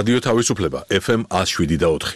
რადიო თავისუფლება FM 107.4.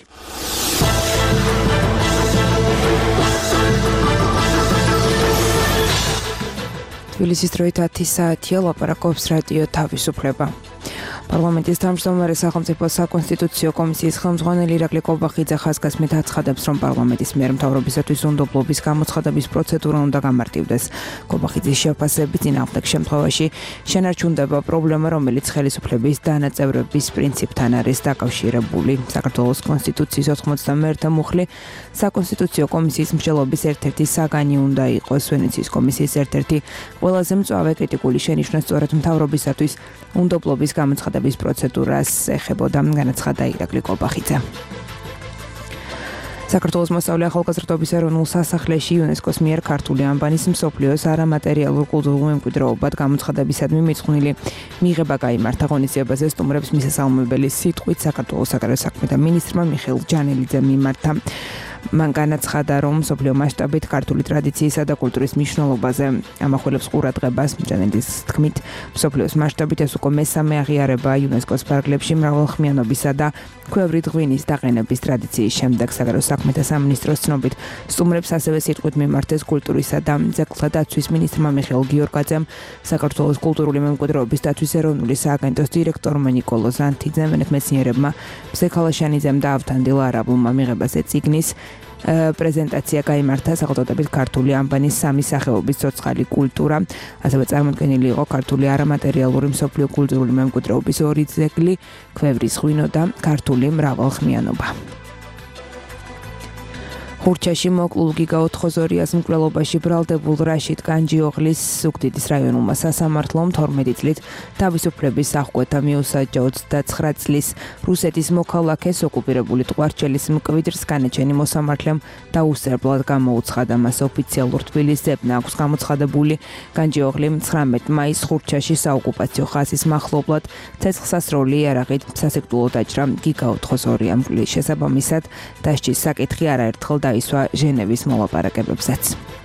თბილისის დროით 10 საათია, ლაპარაკობს რადიო თავისუფლება. პარლამენტის თავმჯდომარე სახელმწიფო საკონსტიტუციო კომისიის ხელმძღვანელი ირაკლი კობახიძე ხაზგასმით აცხადებს, რომ პარლამენტის მიერ მთავრობისათვის უნდობლობის გამოცხადების პროცედურა უნდა გამარტივდეს. კობახიძის შეფასებით, წინააღმდეგ შემთხვევაში შენარჩუნდება პრობლემა, რომელიც ხელისუფლების დანაწევრების პრინციპთან არის დაკავშირებული. საქართველოს კონსტიტუციის 91 მუხლი საკონსტიტუციო კომისიის მსჯელობის ერთ-ერთი საგანი უნდა იყოს. ვენეციის კომისიის ერთ-ერთი ყველაზე მწვავე კრიტიკული შენიშვნა სწორედ მთავრობისათვის უნდობლობის გამოცხადების პროცედურას ეხებოდა, განაცხადა ირაკლი კობახიძე. საქართველოს მოსწავლე ახალგაზრდობის ეროვნულ სასახლეში იუნესკოს მიერ ქართული ანბანის მსოფლიოს არამატერიალურ კულტურულ მემკვიდრეობად გამოცხადებისადმი მიძღვნილი მიღება გაიმართა. ღონისძიებაზე სტუმრებს მისასალმებელი სიტყვით საქართველოს საგარეო საქმეთა მინისტრმა მიხეილ ჯანელიძემ მიმართა. მან განაცხადა, რომ მსოფლიო მასშტაბით ქართული ტრადიციისა და კულტურის მნიშვნელობაზე ამახვილებს ყურადღებას. ჯანელიძის თქმით, მსოფლიოს მასშტაბით ეს უკვე მესამე აღიარება იუნესკოს ფარგლებში მრავალხმიანობისა და ქვევრი ღვინის დაყენების ტრადიციის შემდეგ. საგარეო საქმეთა სამინისტროს ცნობით, სტუმრებს ასევე სიტყვით მიმართეს კულტურისა და ძეგლთა დაცვის მინისტრმა მიხეილ გიორგაძემ, საქართველოს კულტურული მემკვიდრეობის დაცვის ეროვნული სააგენტოს დირექტორმა ნიკოლო ზანთიძემ, მეცნიერებმა მზე ქალაშანიძემ და ავთანდილ არაბულმა მიღებას ეწიგნის პრეზენტაცია გაიმართა სახელწოდებით ქართული ანბანის სამი სახეობის ცოცხალი კულტურა. ასევე წარმოდგენილი იყო ქართული არამატერიალური მსოფლიო კულტურული მემკვიდრეობის ორი ძეგლი, ქვევრის ღვინო და ქართული მრავალხმიანობა. ხურჩაში მოკლულ გიგა 4-ს მკვლელობაში ბრალდებულ რაშიდ განჯიოღლის ზუგდიდის რაიონულმა სასამართლომ 12 წლით თავისუფლების აღკვეთა მიუსაჯა. 29 წლის რუსეთის მოქალაქეს ოკუპირებული ტყვარჩელის მკვიდრს განაჩენი მოსამართლემ დაუსწრებლად გამოუცხადა. მას ოფიციალურ თბილისს ძებნა აქვს გამოცხადებული. განჯიოღლი 19 მაისს ხურჩაში საოკუპაციო ხაზის მახლობლად ცეცხლსასროლი იარაღით სასიკვდილო დაჭრა გიგა 4-ს ამკვლის შესაბამისად დასჯის საკითხი არაერთხელ ისვა ჟენევის მოლაპარაკებებსაც.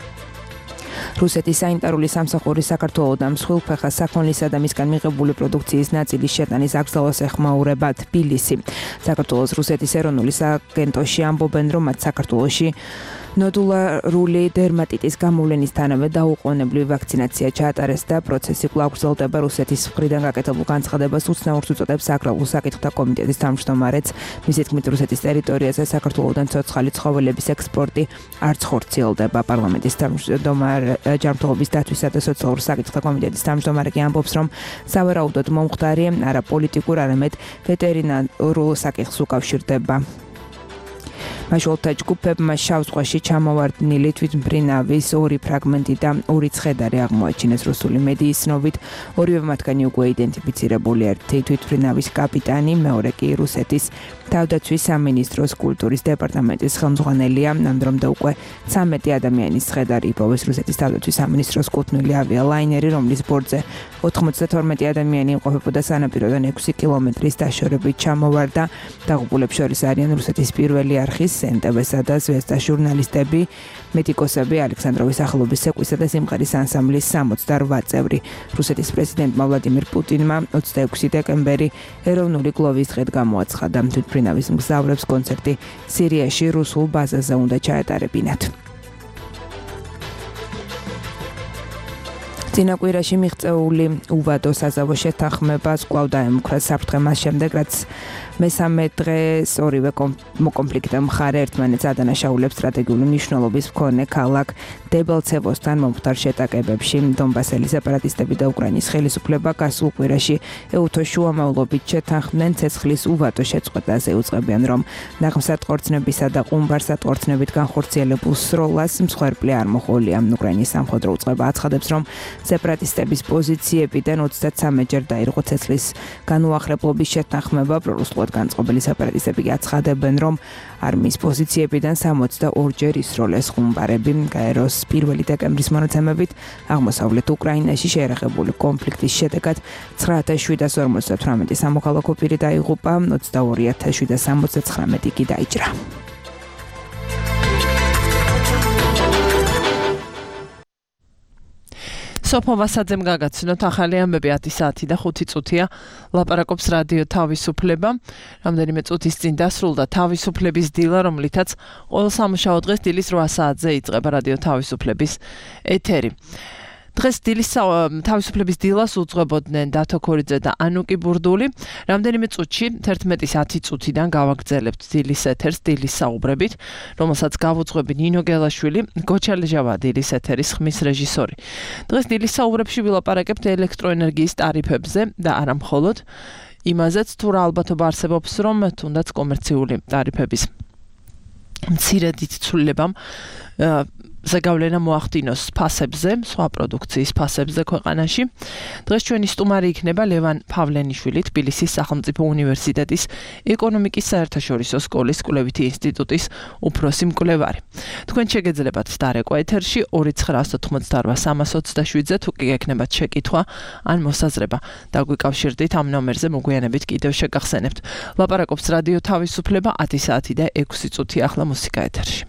რუსეთის საინტერული სამსახური საქართველოდან მსხვილფეხა საქონლისა და მისგან მიღებული პროდუქციის ნაწილის შეტანის აკრძალვას ეხმაურება თბილისი. საქართველოს რუსეთის ეროვნული სააგენტოში ამბობენ, რომ მათ საქართველოში ნოდულარული დერმატიტის გამოვლენისთანავე დაუყოვნებლივი ვაქცინაცია ჩაატარეს და პროცესი კვლავ გრძელდება. რუსეთის მხრიდან გაკეთებულ განცხადებას უცნაურს უწოდებს აგრარულ საკითხთა კომიტეტის თავმჯდომარეც. მისი თქმით, რუსეთის ტერიტორიაზე საქართველოდან ცოცხალი ცხოველების ექსპორტი არც ხორციელდება. პარლამენტის ჯანმრთელობის დათვისა და სოციალურ საკითხთა კომიტეტის თავმჯდომარე კი ამბობს, რომ სავარაუდოდ მომხდარი არა პოლიტიკურ, არამედ ვეტერინარულ საკითხს უკავშირდება. მაშველთა ჯგუფებმა შავ ზღვაში ჩამოვარდნილი თვითმფრინავის ორი ფრაგმენტი და ორი ცხედარი აღმოაჩინეს. რუსული მედიის ცნობით, ორივე მათგანი უკვე იდენტიფიცირებული, ერთი თვითმფრინავის კაპიტანი, მეორე კი რუსეთის თავდაცვის სამინისტროს კულტურის დეპარტამენტის ხელმძღვანელია. ნამდვილად უკვე 13 ადამიანის ცხედარი იპოვეს. რუსეთის თავდაცვის სამინისტროს კუთვნილი ავიალაინერი, რომლის ბორტზე 92 ადამიანი იმყოფებოდა, სანაპიროდან 6 კილომეტრის დაშორებით ჩამოვარდა. დაღუპულებს შორის არიან რუსეთის პირველი არხის NTV-სა და ზვესტას ჟურნალისტები, მედიკოსები, ალექსანდროვის სახელობის ცეკვისა და სიმღერის ანსამბლის 68 წევრი. რუსეთის პრეზიდენტმა ვლადიმირ პუტინმა 26 დეკემბერი ეროვნული გლოვის დღედ გამოაცხადა. თვითმფრინავის მგზავრებს კონცერტი სირიაში რუსულ ბაზაზე უნდა ჩაეტარებინათ. წინა კვირაში მიღწეული უვადო საზავო შეთანხმებას კვლავ დაემუქრა საფრთხე მას შემდეგ, რაც მესამე დღეს ორივე კონფლიქტი მხარე ერთმანეთს ადანაშაულებს სტრატეგიული მნიშვნელობის მქონე ქალაქ დებელცევოსთან მომხდარ შეტაკებებში. დონბასელი სეპარატისტები და უკრაინის ხელისუფლება გასულ კვირაში ეუთოს შუამავლობით შეთანხმდნენ ცეცხლის უვადო შეწყვეტაზე. უწყებიან, რომ ნაღმსატყორცნებისა და ყუმბარსატყორცნებით განხორციელებულ სროლას მსხვერპლი არ მოჰყოლია. უკრაინის სამხედრო უწყება აცხადებს, რომ სეპარატისტების პოზიციებიდან 33 ჯერ დაირღო ცეცხლის განუახლებლობის შეთანხმება. პრორუსულად განწყობილი სეპარატისტები აცხადებენ, რომ არმიის პოზიციებიდან 62 ჯერ ისროლეს ხუმბარები. გაეროს 1 დეკემბრის მონაცემებით აღმოსავლეთ უკრაინაში შეერაღებული კონფლიქტის შედეგად 9758 სამოქალაქო პირი დაიღუპა, 22779 კი დაიჭრა. სოფო ვასაძემ გაგაცნოთ ახალი ამბები 10 საათი და 5 წუთია ლაპარაკობს რადიო თავისუფლება. რამდენიმე წუთის წინ დასრულდა თავისუფლების დილა, რომლითაც ყოველ სამუშაო დღეს დილის 8 საათზე იწყება რადიო თავისუფლების ეთერი. დღეს დილის თავისუფლების დილას უძღვებოდნენ დათო ქორიძე და ანუკი ბურდული. რამდენიმე წუთში 11:10 წუთიდან გავაგრძელებთ დილის ეთერს დილის საუბრებით, რომელსაც გავუძღვები ნინო გელაშვილი, გოჩალეჟავა დილის ეთერის ხმის რეჟისორი. დღეს დილის საუბრებში ვილაპარაკებთ ელექტროენერგიის ტარიფებზე და არა მხოლოდ იმაზეც, თუ რა ალბათობა არსებობს, რომ თუნდაც კომერციული ტარიფების მცირედით ცვლილებამ ზეგავლენა მოახდინოს ფასებზე, სხვა პროდუქციის ფასებზე ქვეყანაში. დღეს ჩვენი სტუმარი იქნება ლევან ფავლენიშვილი, თბილისის სახელმწიფო უნივერსიტეტის ეკონომიკის საერთაშორისო სკოლის კვლევითი ინსტიტუტის უფროსი მკვლევარი. თქვენ შეგეძლებათ დარეკვა ეთერში 2988327-ზე, თუ კი გექნებათ შეკითხვა ან მოსაზრება. დაგვიკავშირდით ამ ნომერზე, მოგვიანებით კიდევ შეგახსენებთ. ლაპარაკობს რადიო თავისუფლება 10 საათი და 6 წუთი ახლა მუსიკა ეთერში.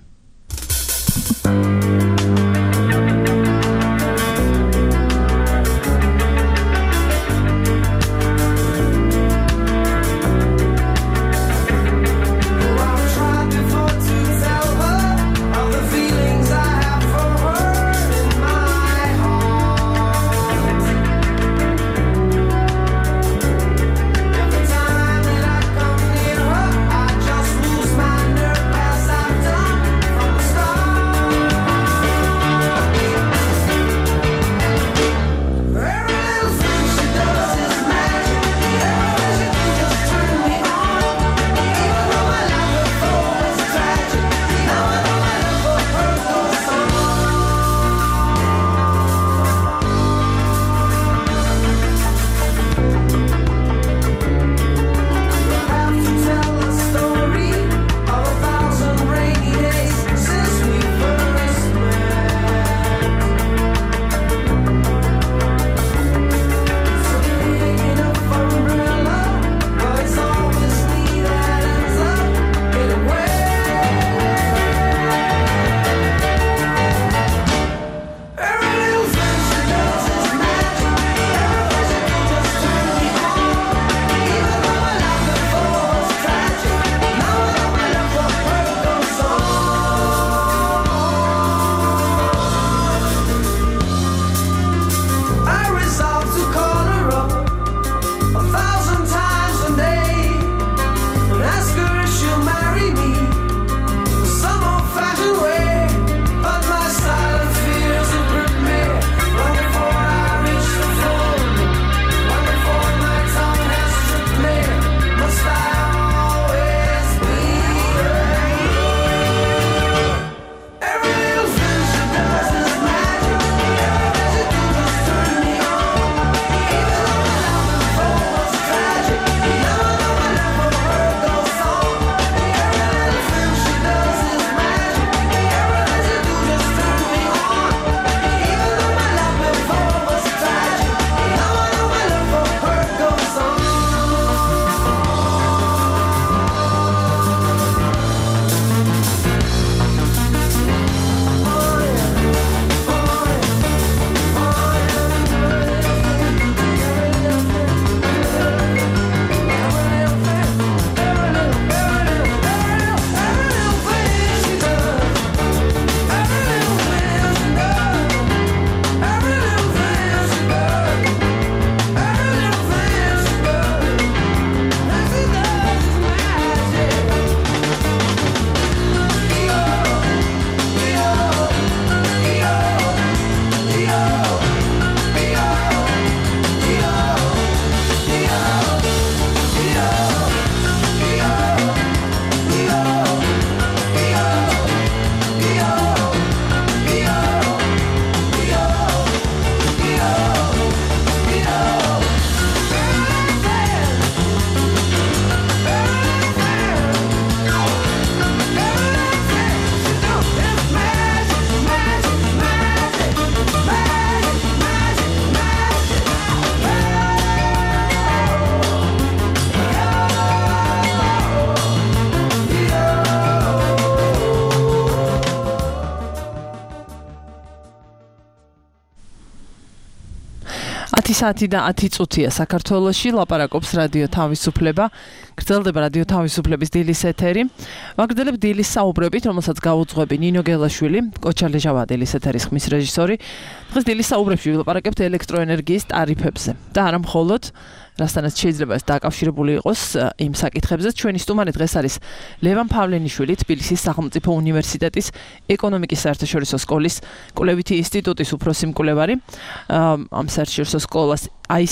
10 საათი და 10 წუთია საქართველოში ლაპარაკობს რადიო თავისუფლება. გრძელდება რადიო თავისუფლების დილის ეთერი. ვაგრძელებ დილის საუბრებით, რომელსაც გაუძღვები ნინო გელაშვილი, კოჩალე ჟავა დილის ეთერის ხმის რეჟისორი. დღეს დილის საუბრებში ვილაპარაკებთ ელექტროენერგიის ტარიფებზე. და არა მხოლოდ რასთანაც შეიძლება ეს დაკავშირებული იყოს იმ საკითხებზე. ჩვენი სტუმარი დღეს არის ლევან ფავლენიშვილი, თბილისის სახელმწიფო უნივერსიტეტის ეკონომიკის საერთაშორისო სკოლის კვლევითი ინსტიტუტის უფროსი მკვლევარი. ამ საერთაშორისო სკოლას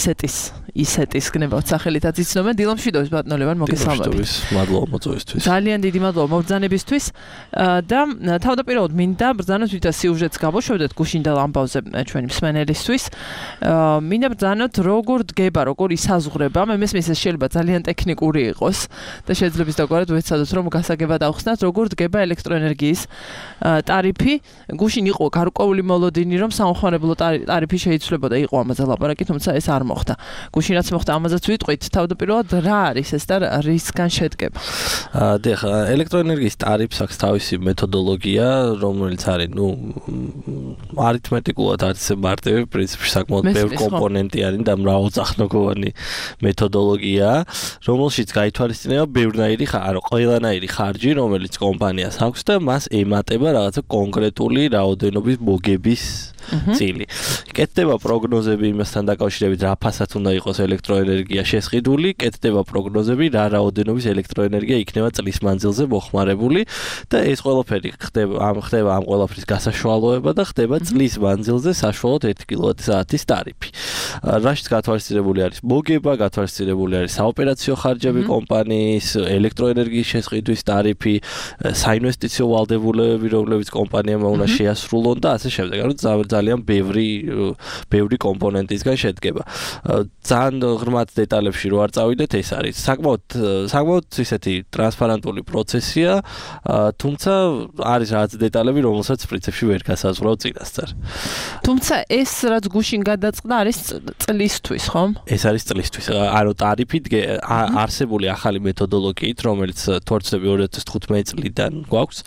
ისეტის გნებავთ სახელითაც იცნობენ. დილამშვიდობის ბატონო ლევან, მოგესალმებით. მადლობა მოწვევისთვის. ძალიან დიდი მადლობა მობრძანებისთვის და თავდაპირველად მინდა ბრძანოთ ვითა სიუჟეტს გავუშვებდეთ გუშინდელ ამბავზე ჩვენი მსმენელისთვის. მინდა ბრძანოთ როგორ დგება, როგორ ისაზღვრება. მე მესმის ეს შეიძლება ძალიან ტექნიკური იყოს და შეიძლება ისდაგვარად ვეცადოთ რომ გასაგებად ავხსნათ როგორ დგება ელექტროენერგიის ტარიფი. გუშინ იყო გარკვეული მოლოდინი რომ სამხმარებლო ტარიფი შეიცვლებოდა, იყო ამაზე ლაპარაკი, თუმცა ეს არ მოხდა. გუშინაც მოხდა, ამაზეც ვიტყვით. თავდაპირველად რა არის ეს და რისგან შედგება? დიახ, ელექტროენერგიის ტარიფს აქვს თავისი მეთოდოლოგია, რომელიც არის, არითმეტიკულად არის მარტივი, პრინციპში საკმაოდ ბევრი კომპონენტიანი და მრავალწახნაგოვანი მეთოდოლოგია, რომელშიც გაითვალისწინება ბევრნაირი ყველანაირი ხარჯი, რომელიც კომპანიას აქვს და მას ემატება რაღაცა კონკრეტული რაოდენობის მოგების წილი. კეთდება პროგნოზები იმასთან დაკავშირებით, რა ფასად უნდა იყოს ელექტროენერგია შესყიდული, კეთდება პროგნოზები, რა რაოდენობის ელექტროენერგია იქნება წლის მანძილზე მოხმარებული და ეს ყველაფერი ხდება ამ ყველაფრის გასაშუალოება და ხდება წლის მანძილზე საშუალოდ 1 კილოვატ-საათის ტარიფი. რაშიც გათვალისწინებული არის მოგება, გათვალისწინებული არის საოპერაციო ხარჯები კომპანიის, ელექტროენერგიის შესყიდვის ტარიფი, საინვესტიციო ვალდებულებები, რომლებიც კომპანიამ უნდა შეასრულონ და ასე შემდეგ. ძალიან ბევრი კომპონენტისგან შედგება. ძალიან ღრმად დეტალებში რო არ წავიდეთ, ეს არის საკმაოდ ისეთი ტრანსპარენტული პროცესია, თუმცა არის რაღაც დეტალები, რომელსაც პრინციპში ვერ გასაზღვრავ წინასწარ. თუმცა ეს რაც გუშინ გადაწყდა არის წლისთვის, ხომ? ეს არის წლისთვის. ანუ ტარიფი არსებული ახალი მეთოდოლოგიით, რომელიც თორცდები 2015 წლიდან გვაქვს,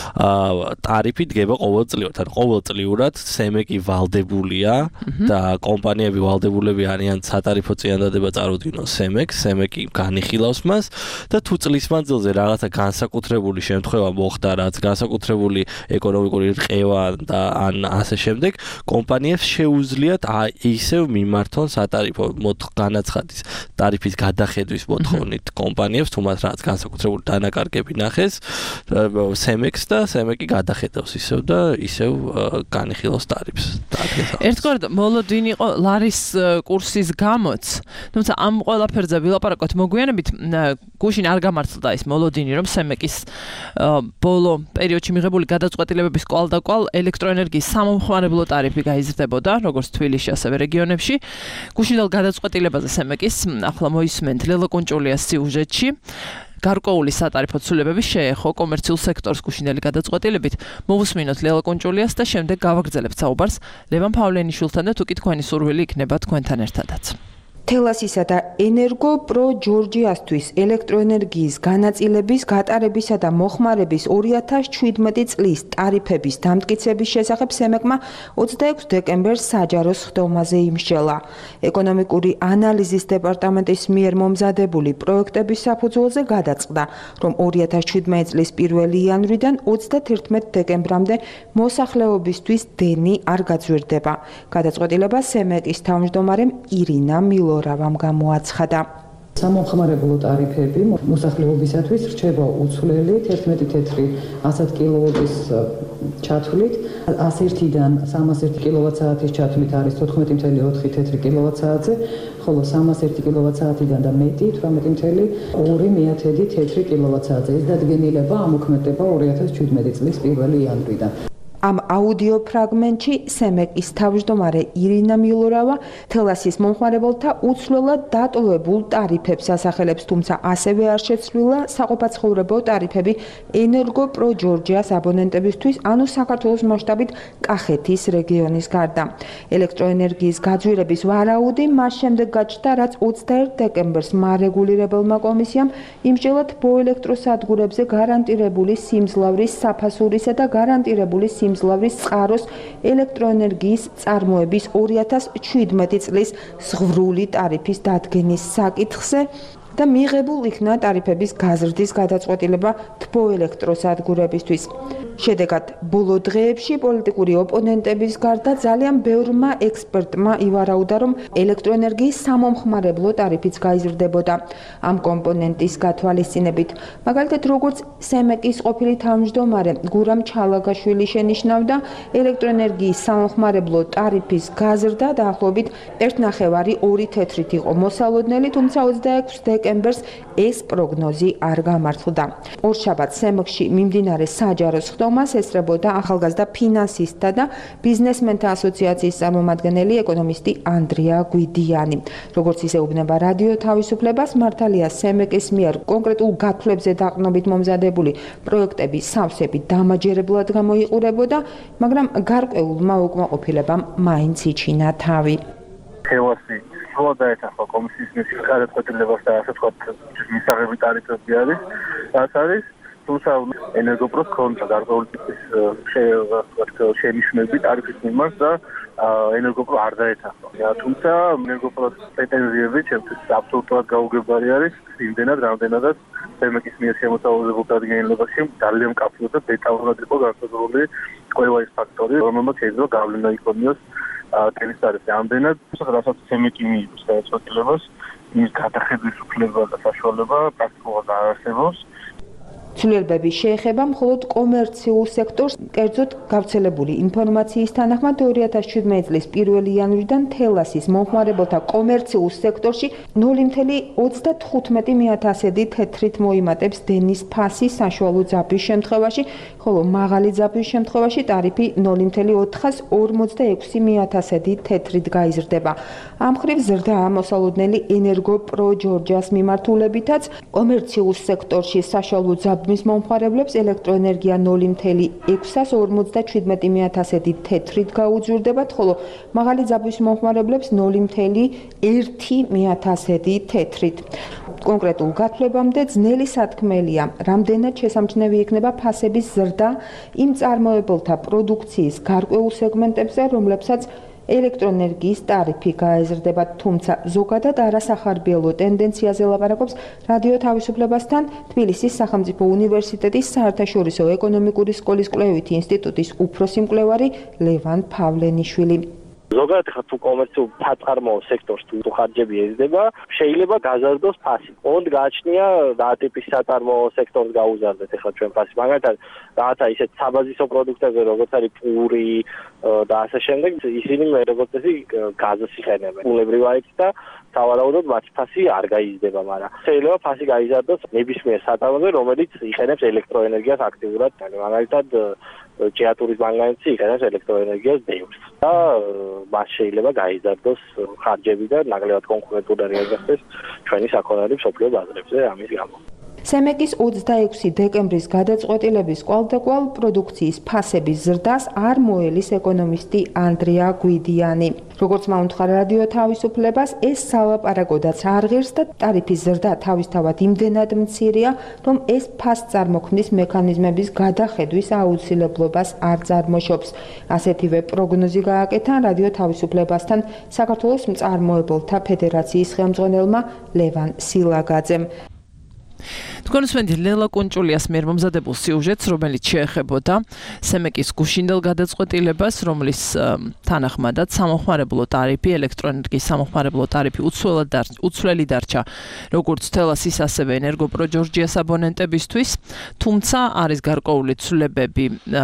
ტარიფი დგება ყოველწლიურად, ანუ ყოველწლიურად სემეკი ვალდებულია და კომპანიები ვალდებულები არიან სატარიფო წინადადება წარუდგინონ სემეკი განიხილავს მას და თუ წლის მანძილზე რაღაცა განსაკუთრებული შემთხვევა მოხდა, რაც განსაკუთრებული ეკონომიკური რყევა და ან ასე შემდეგ, კომპანიებს შეუძლიათ ისევ მიმართონ სატარიფო განაცხადის ტარიფის გადახედვის მოთხოვნით კომპანიებს, თუ მათ რაღაც განსაკუთრებული დანაკარგები ნახეს, სემეკს და სემეკი გადახედავს ისევ და ისევ განიხილავს ტარიფს. ერთგვარად მოლოდინი იყო ლარის კურსის გამოც, თუმცა ამ ყველაფერზე ვილაპარაკოთ მოგვიანებით. გუშინ არ გამართლდა ის მოლოდინი, რომ სემეკის ბოლო პერიოდში მიღებული გადაწყვეტილებების კვალდაკვალ ელექტროენერგიის სამომხმარებლო ტარიფი გაიზრდებოდა, როგორც თბილისში, ასევე რეგიონებში. გუშინდელ გადაწყვეტილებაზე სემეკის ახლა მოისმენთ ლელა კონჭოლიას სიუჟეტში. გარკვეული სატარიფო ცვლილებები შეეხო კომერციულ სექტორს გუშინდელი გადაწყვეტილებით. მოვუსმინოთ ლელა კონჭოლიას და შემდეგ გავაგრძელებთ საუბარს ლევან ფავლენიშვილთან და თუკი თქვენი სურვილი იქნება თქვენთან ერთადაც. თელასისა და ენერგო პრო ჯორჯიასთვის ელექტროენერგიის განაწილების, გატარებისა და მოხმარების 2017 წლის ტარიფების დამტკიცების შესახებ სემეკმა 26 დეკემბერს საჯარო სხდომაზე იმსჯელა. ეკონომიკური ანალიზის დეპარტამენტის მიერ მომზადებული პროექტების საფუძველზე გადაწყდა, რომ 2017 წლის 1 იანვრიდან 31 დეკემბრამდე მოსახლეობისთვის დენი არ გაძვირდება. გადაწყვეტილება სემეკის თავმჯდომარემ ირინა მილორავამ გამოაცხადა. სამომხმარებლო ტარიფები მოსახლეობისათვის რჩება უცვლელი 11 თეთრი 100 კილოვატის ჩათვლით, 101-დან 301 კილოვატ-საათის ჩათვლით არის 14.4 თეთრი კილოვატ-საათზე, ხოლო 301 კილოვატ-საათიდან და მეტი 18.2 თეთრი კილოვატ-საათზე. ეს დადგენილება ამოქმედდება 2017 წლის 1 იანვრიდან. ამ აუდიო ფრაგმენტში სემეკის თავმჯდომარე ირინა მილორავა თელასის მომხმარებელთა უცვლელად დატოვებულ ტარიფებს ასახელებს, თუმცა ასევე არ შეცვლილა საყოფაცხოვრებო ტარიფები ენერგო პრო ჯორჯიას აბონენტებისთვის, ანუ საქართველოს მასშტაბით კახეთის რეგიონის გარდა. ელექტროენერგიის გაძვირების ვარაუდი მას შემდეგ გაჩნდა, რაც 21 დეკემბერს მარეგულირებელმა კომისიამ იმსჯელა თბოელექტროსადგურებზე გარანტირებული სიმძლავრის საფასურისა და გარანტირებული სიმძლავრის მძლავრის წყაროს ელექტროენერგიის წარმოების 2017 წლის ზღვრული ტარიფის დადგენის საკითხზე და მიღებულ იქნა ტარიფების გაზრდის გადაწყვეტილება თბოელექტროსადგურებისთვის. შედეგად, ბოლო დღეებში პოლიტიკური ოპონენტების გარდა ძალიან ბევრმა ექსპერტმა ივარაუდა, რომ ელექტროენერგიის სამომხმარებლო ტარიფიც გაიზრდებოდა ამ კომპონენტის გათვალისწინებით. მაგალითად, როგორც სემეკის ყოფილი თავმჯდომარე გურამ ჩალაგაშვილი შენიშნავდა, ელექტროენერგიის სამომხმარებლო ტარიფის გაზრდა დაახლოებით 1.5-2 თეთრით იყო მოსალოდნელი, თუმცა 26 დეკემბერს ეს პროგნოზი არ გამართლდა. ორშაბათს სემკში მიმდინარე საჯარო სხდომას ესწრებოდა ახალგაზრდა ფინანსისტთა და ბიზნესმენთა ასოციაციის წარმომადგენელი ეკონომისტი ანდრია გვიდიანი. როგორც ისეუბნება რადიო თავისუფლებას, მართალია სემკის მიერ კონკრეტულ გათვლებზე დაყრდნობით მომზადებული პროექტები სავსებით დამაჯერებლად გამოიყურებოდა, მაგრამ გარკვეულმა უკმაყოფილებამ მაინც იჩინა თავი. თევასი სულ დაეთახა კომისიის მისის გადაწყვეტილებას და ასე ვთქვათ, მისაღები ტარიფები არის, რაც არის, თუმცა ენერგოპროს ქონდა გარკვეული ტიპის შენიშვნები ტარიფის მიმართ და ენერგოპრო არ დაეთახა. თუმცა ენერგოპროს პრეტენზიები ჩემთვის აბსოლუტურად გაუგებარი არის, იმდენად, რამდენადაც სემეკის მიერ შემოსავალებულ დადგენილებაში ძალიან მკაფიო და დეტალურად იყო განსაზღვრული ყველა ის ფაქტორი, რომელმაც შეიძლება გავლენა იქონიოს ტენის ტარიფზე. ამდენად, რასაც სემეკი მიიღოს გადაწყვეტილებას, ის გადახედვის უფლება და საშუალება პრაქტიკულად არ არსებობს. ცვლილებები შეეხება მხოლოდ კომერციულ სექტორს, კერძოდ გავრცელებული ინფორმაციის თანახმად 2017 წლის 1 იანვრიდან თელასის მომხმარებელთა კომერციულ სექტორში 0.35 თეთრით მოიმატებს დენის ფასი საშუალო ძაბვის შემთხვევაში, ხოლო მაღალი ძაბვის შემთხვევაში ტარიფი 0.446 თეთრით გაიზრდება. ამ მხრივ ზრდაა მოსალოდნელი ენერგოპრო ჯორჯიას მიმართულებითაც კომერციულ სექტორში საშუალო ძაბვის მომხმარებლებს ელექტროენერგია 0.647 თეთრით გაუძურდებათ, ხოლო მაღალი ძაბვის მომხმარებლებს 0.1 თეთრით. კონკრეტულ გათვლებამდე ძნელი სათქმელია, რამდენად შესამჩნევი იქნება ფასების ზრდა იმ წარმოებელთა პროდუქციის გარკვეულ სეგმენტებზე, რომლებსაც ელექტროენერგიის ტარიფი გაეზრდება, თუმცა ზოგადად არასახარბიელო ტენდენციაზე ლაპარაკობს რადიო თავისუფლებასთან თბილისის სახელმწიფო უნივერსიტეტის საერთაშორისო ეკონომიკური სკოლის კვლევითი ინსტიტუტის უფროსი მკვლევარი ლევან ფავლენიშვილი. ზოგადად ხა თუ კომერციულ საწარმოო სექტორს თუ ხარჯები ეზრდება, შეიძლება გაზარდოს ფასი. ოღონდ გააჩნია რა ტიპის საწარმოო სექტორს გაუზარდეთ ახლა ჩვენ ფასი. მაგალითად, რაღაცა ისეთ საბაზისო პროდუქტებზე, როგორც არის პური და ასე შემდეგ, ისინი როგორც წესი გაზს იხენებენ. ულებრივ არის და სავარაუდოდ მათი ფასი არ გაიზრდება, მაგრამ შეიძლება ფასი გაიზარდოს ნებისმიერ საწარმოზე, რომელიც იხენებს ელექტროენერგიას აქტიურად. მაგალითად, ჭიათურის მანგანეცი იხენებს ელექტროენერგიას ბევრს და მას შეიძლება გაიზარდოს ხარჯები და ნაკლებად კონკურენტულად არ გახდეს ჩვენი საქონელი მსოფლიო ბაზრებზე ამის გამო. სემეკის 26 დეკემბრის გადაწყვეტილების კვალდაკვალ პროდუქციის ფასების ზრდას არ მოელის ეკონომისტი ანდრია გვიდიანი. როგორც მაუნთხა რადიო თავისუფლებას, ეს სალაპარაკოდაც არ ღირს და ტარიფის ზრდა თავისთავად იმდენად მცირეა, რომ ეს ფასწარმოქმნის მექანიზმების გადახედვის აუცილებლობას არ წარმოშობს. ასეთივე პროგნოზი გააკეთა რადიო თავისუფლებასთან საქართველოს მწარმოებელთა ფედერაციის ხელმძღვანელმა ლევან სილაგაძემ. თქვენ უსმენთ ლელა კუნჭულიას მიერ მომზადებულ სიუჟეტს, რომელიც შეეხებოდა სემეკის გუშინდელ გადაწყვეტილებას, რომლის თანახმადაც სამომხმარებლო ტარიფი, ელექტროენერგიის სამომხმარებლო ტარიფი უცვლელი დარჩა როგორც თელასის, ასევე ენერგოპრო ჯორჯიას აბონენტებისთვის, თუმცა არის გარკვეული ცვლილებები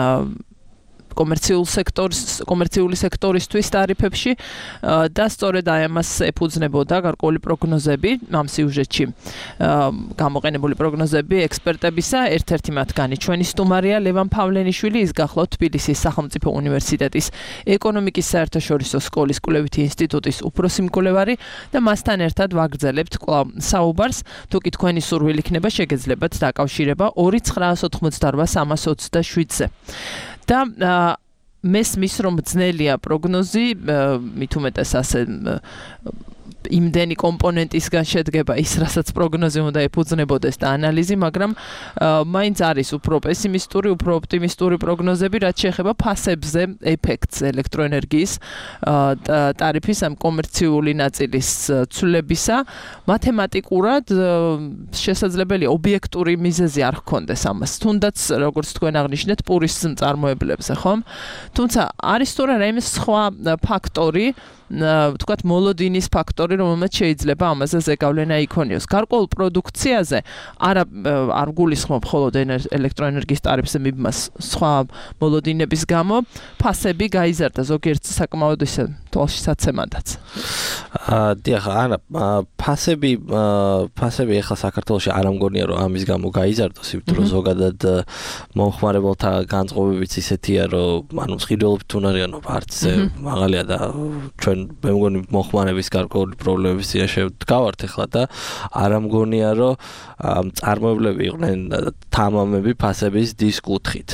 კომერციული სექტორისთვის ტარიფებში და სწორედ აი ამას ეფუძნებოდა გარკვეული პროგნოზები ამ სიუჟეტში გამოყენებული პროგნოზები ექსპერტებისა. ერთ-ერთი მათგანი ჩვენი სტუმარია ლევან ფავლენიშვილი, ის გახლავთ თბილისის სახელმწიფო უნივერსიტეტის ეკონომიკის საერთაშორისო სკოლის კვლევითი ინსტიტუტის უფროსი მკვლევარი და მასთან ერთად ვაგრძელებთ კვლავ საუბარს. თუკი თქვენი სურვილი იქნება, შეგეძლებათ დაკავშირება 2988327-ზე. და მესმის რომ ძნელია პროგნოზი, მით უმეტეს ასე იმდენი კომპონენტისგან შედგება ის, რასაც პროგნოზი უნდა ეფუძნებოდეს და ანალიზი, მაგრამ მაინც არის უფრო პესიმისტური, უფრო ოპტიმისტური პროგნოზები, რაც შეეხება ფასებზე ეფექტს ელექტროენერგიის ტარიფის ამ კომერციული ნაწილის ცვლილებისა. მათემატიკურად შესაძლებელი ობიექტური მიზეზი არ ჰქონდეს ამას. თუნდაც როგორც თქვენ აღნიშნეთ, პურის მწარმოებლებზე, ხომ? თუმცა არის თუ არა რაიმე სხვა ფაქტორი, ვთქვათ, მოლოდინის ფაქტორი, რომელმაც შეიძლება ამაზე ზეგავლენა იქონიოს. გარკვეულ პროდუქციაზე არ გულისხმობ მხოლოდ ელექტროენერგიის ტარიფზე მიბმას სხვა მოლოდინების გამო, ფასები გაიზარდა ზოგიერთ საკმაოდ ისე თვალში საცემადაც. დიახ, არა, ფასები ახლა საქართველოში არ ამგონია რომ ამის გამო გაიზარდოს, იმიტომ რომ ზოგადად მომხმარებელთა განწყობებიც ისეთია, რომ ანუ მსყიდველობით უნარიანო არცზე მაღალია და ჩვენ მე მგონი მომხმარების გარკვეული პრობლემების წინაშე ვდგავართ ახლა და არ ამგონია რომ წარმოებლები იყვნენ თამამები ფასების დისკუთხით.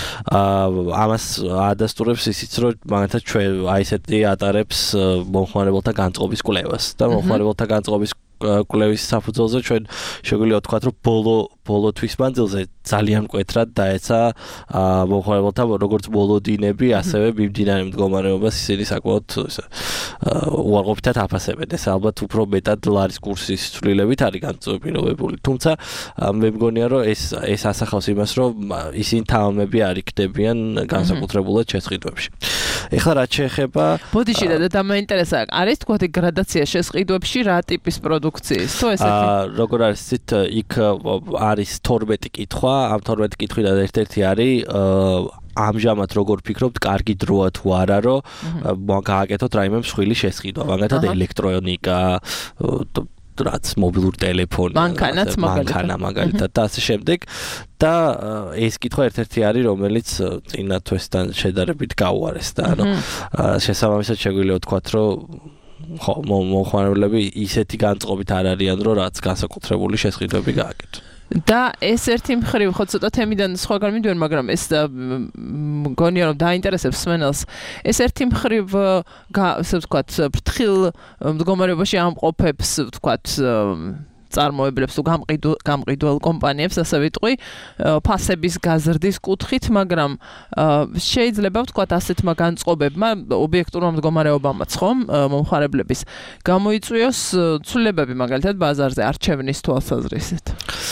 ამას ადასტურებს ისიც რომ მაგალითად ჩვენ აი ესეთი ატარებს მომხმარებელთა განწყობის კვლევას და მომხმარებელთა განწყობის კვლევის საფუძველზე ჩვენ შეგვიძლია ვთქვათ რომ ბოლო თვის მანძილზე ძალიან მკვეთრად დაეცა მომხმარებელთა როგორც მოლოდინები, ასევე მიმდინარე მდგომარეობას ისინი საკმაოდ უარყოფითად აფასებენ. ეს ალბათ უფრო მეტად ლარის კურსის ცვლილებით არის განწყვეტილი. თუმცა მე მგონია რომ ეს ასახავს იმას, რომ ისინი თამამები არ იქნებიან განსაკუთრებულად შესყიდვებში. ეხლა რაც შეეხება ბოდიში და მაინტერესა არის თქვათ გრადაცია შესყიდვებში რა ტიპის პროდუქციის თუ ესეთი როგორ არის იცით იქ არის 12 კითხვა ამ 12 კითხვიდან ერთ-ერთი არის ამჟამად როგორ ფიქრობთ კარგი დროა თუ არა რომ გააკეთოთ რაიმე მსხვილი შესყიდვა მაგალითად ელექტრონიკა რაც მობილური ტელეფონი მანქანა მაგალითად და ასე შემდეგ და ეს კითხვა ერთ-ერთი არის რომელიც წინა თვესთან შედარებით გაუარეს და ანუ შესაბამისად შეგვიძლია ვთქვათ რომ ხო მომხმარებლები ისეთი განწყობით არ არიან რომ რაც განსაკუთრებული შესყიდვები გააკეთონ და ეს ერთი მხრივ ხო ცოტა თემიდან სხვაგან მიდიან, მაგრამ ეს მგონია რომ დაინტერესებს მსმენელს. ეს ერთი მხრივ ასე ვთქვათ, ფრთხილ მდგომარეობაში ამყოფებს, ვთქვათ, წარმოებლებს თუ გამყიდველ კომპანიებს, ასე ვიტყვი, ფასების გაზრდის კუთხით, მაგრამ შეიძლება ვთქვათ ასეთმა განწყობებმა ობიექტურმა მდგომარეობამაც ხომ მომხმარებლების გამოიწვიოს ცვლილებები მაგალითად ბაზარზე არჩევნის თვალსაზრისით.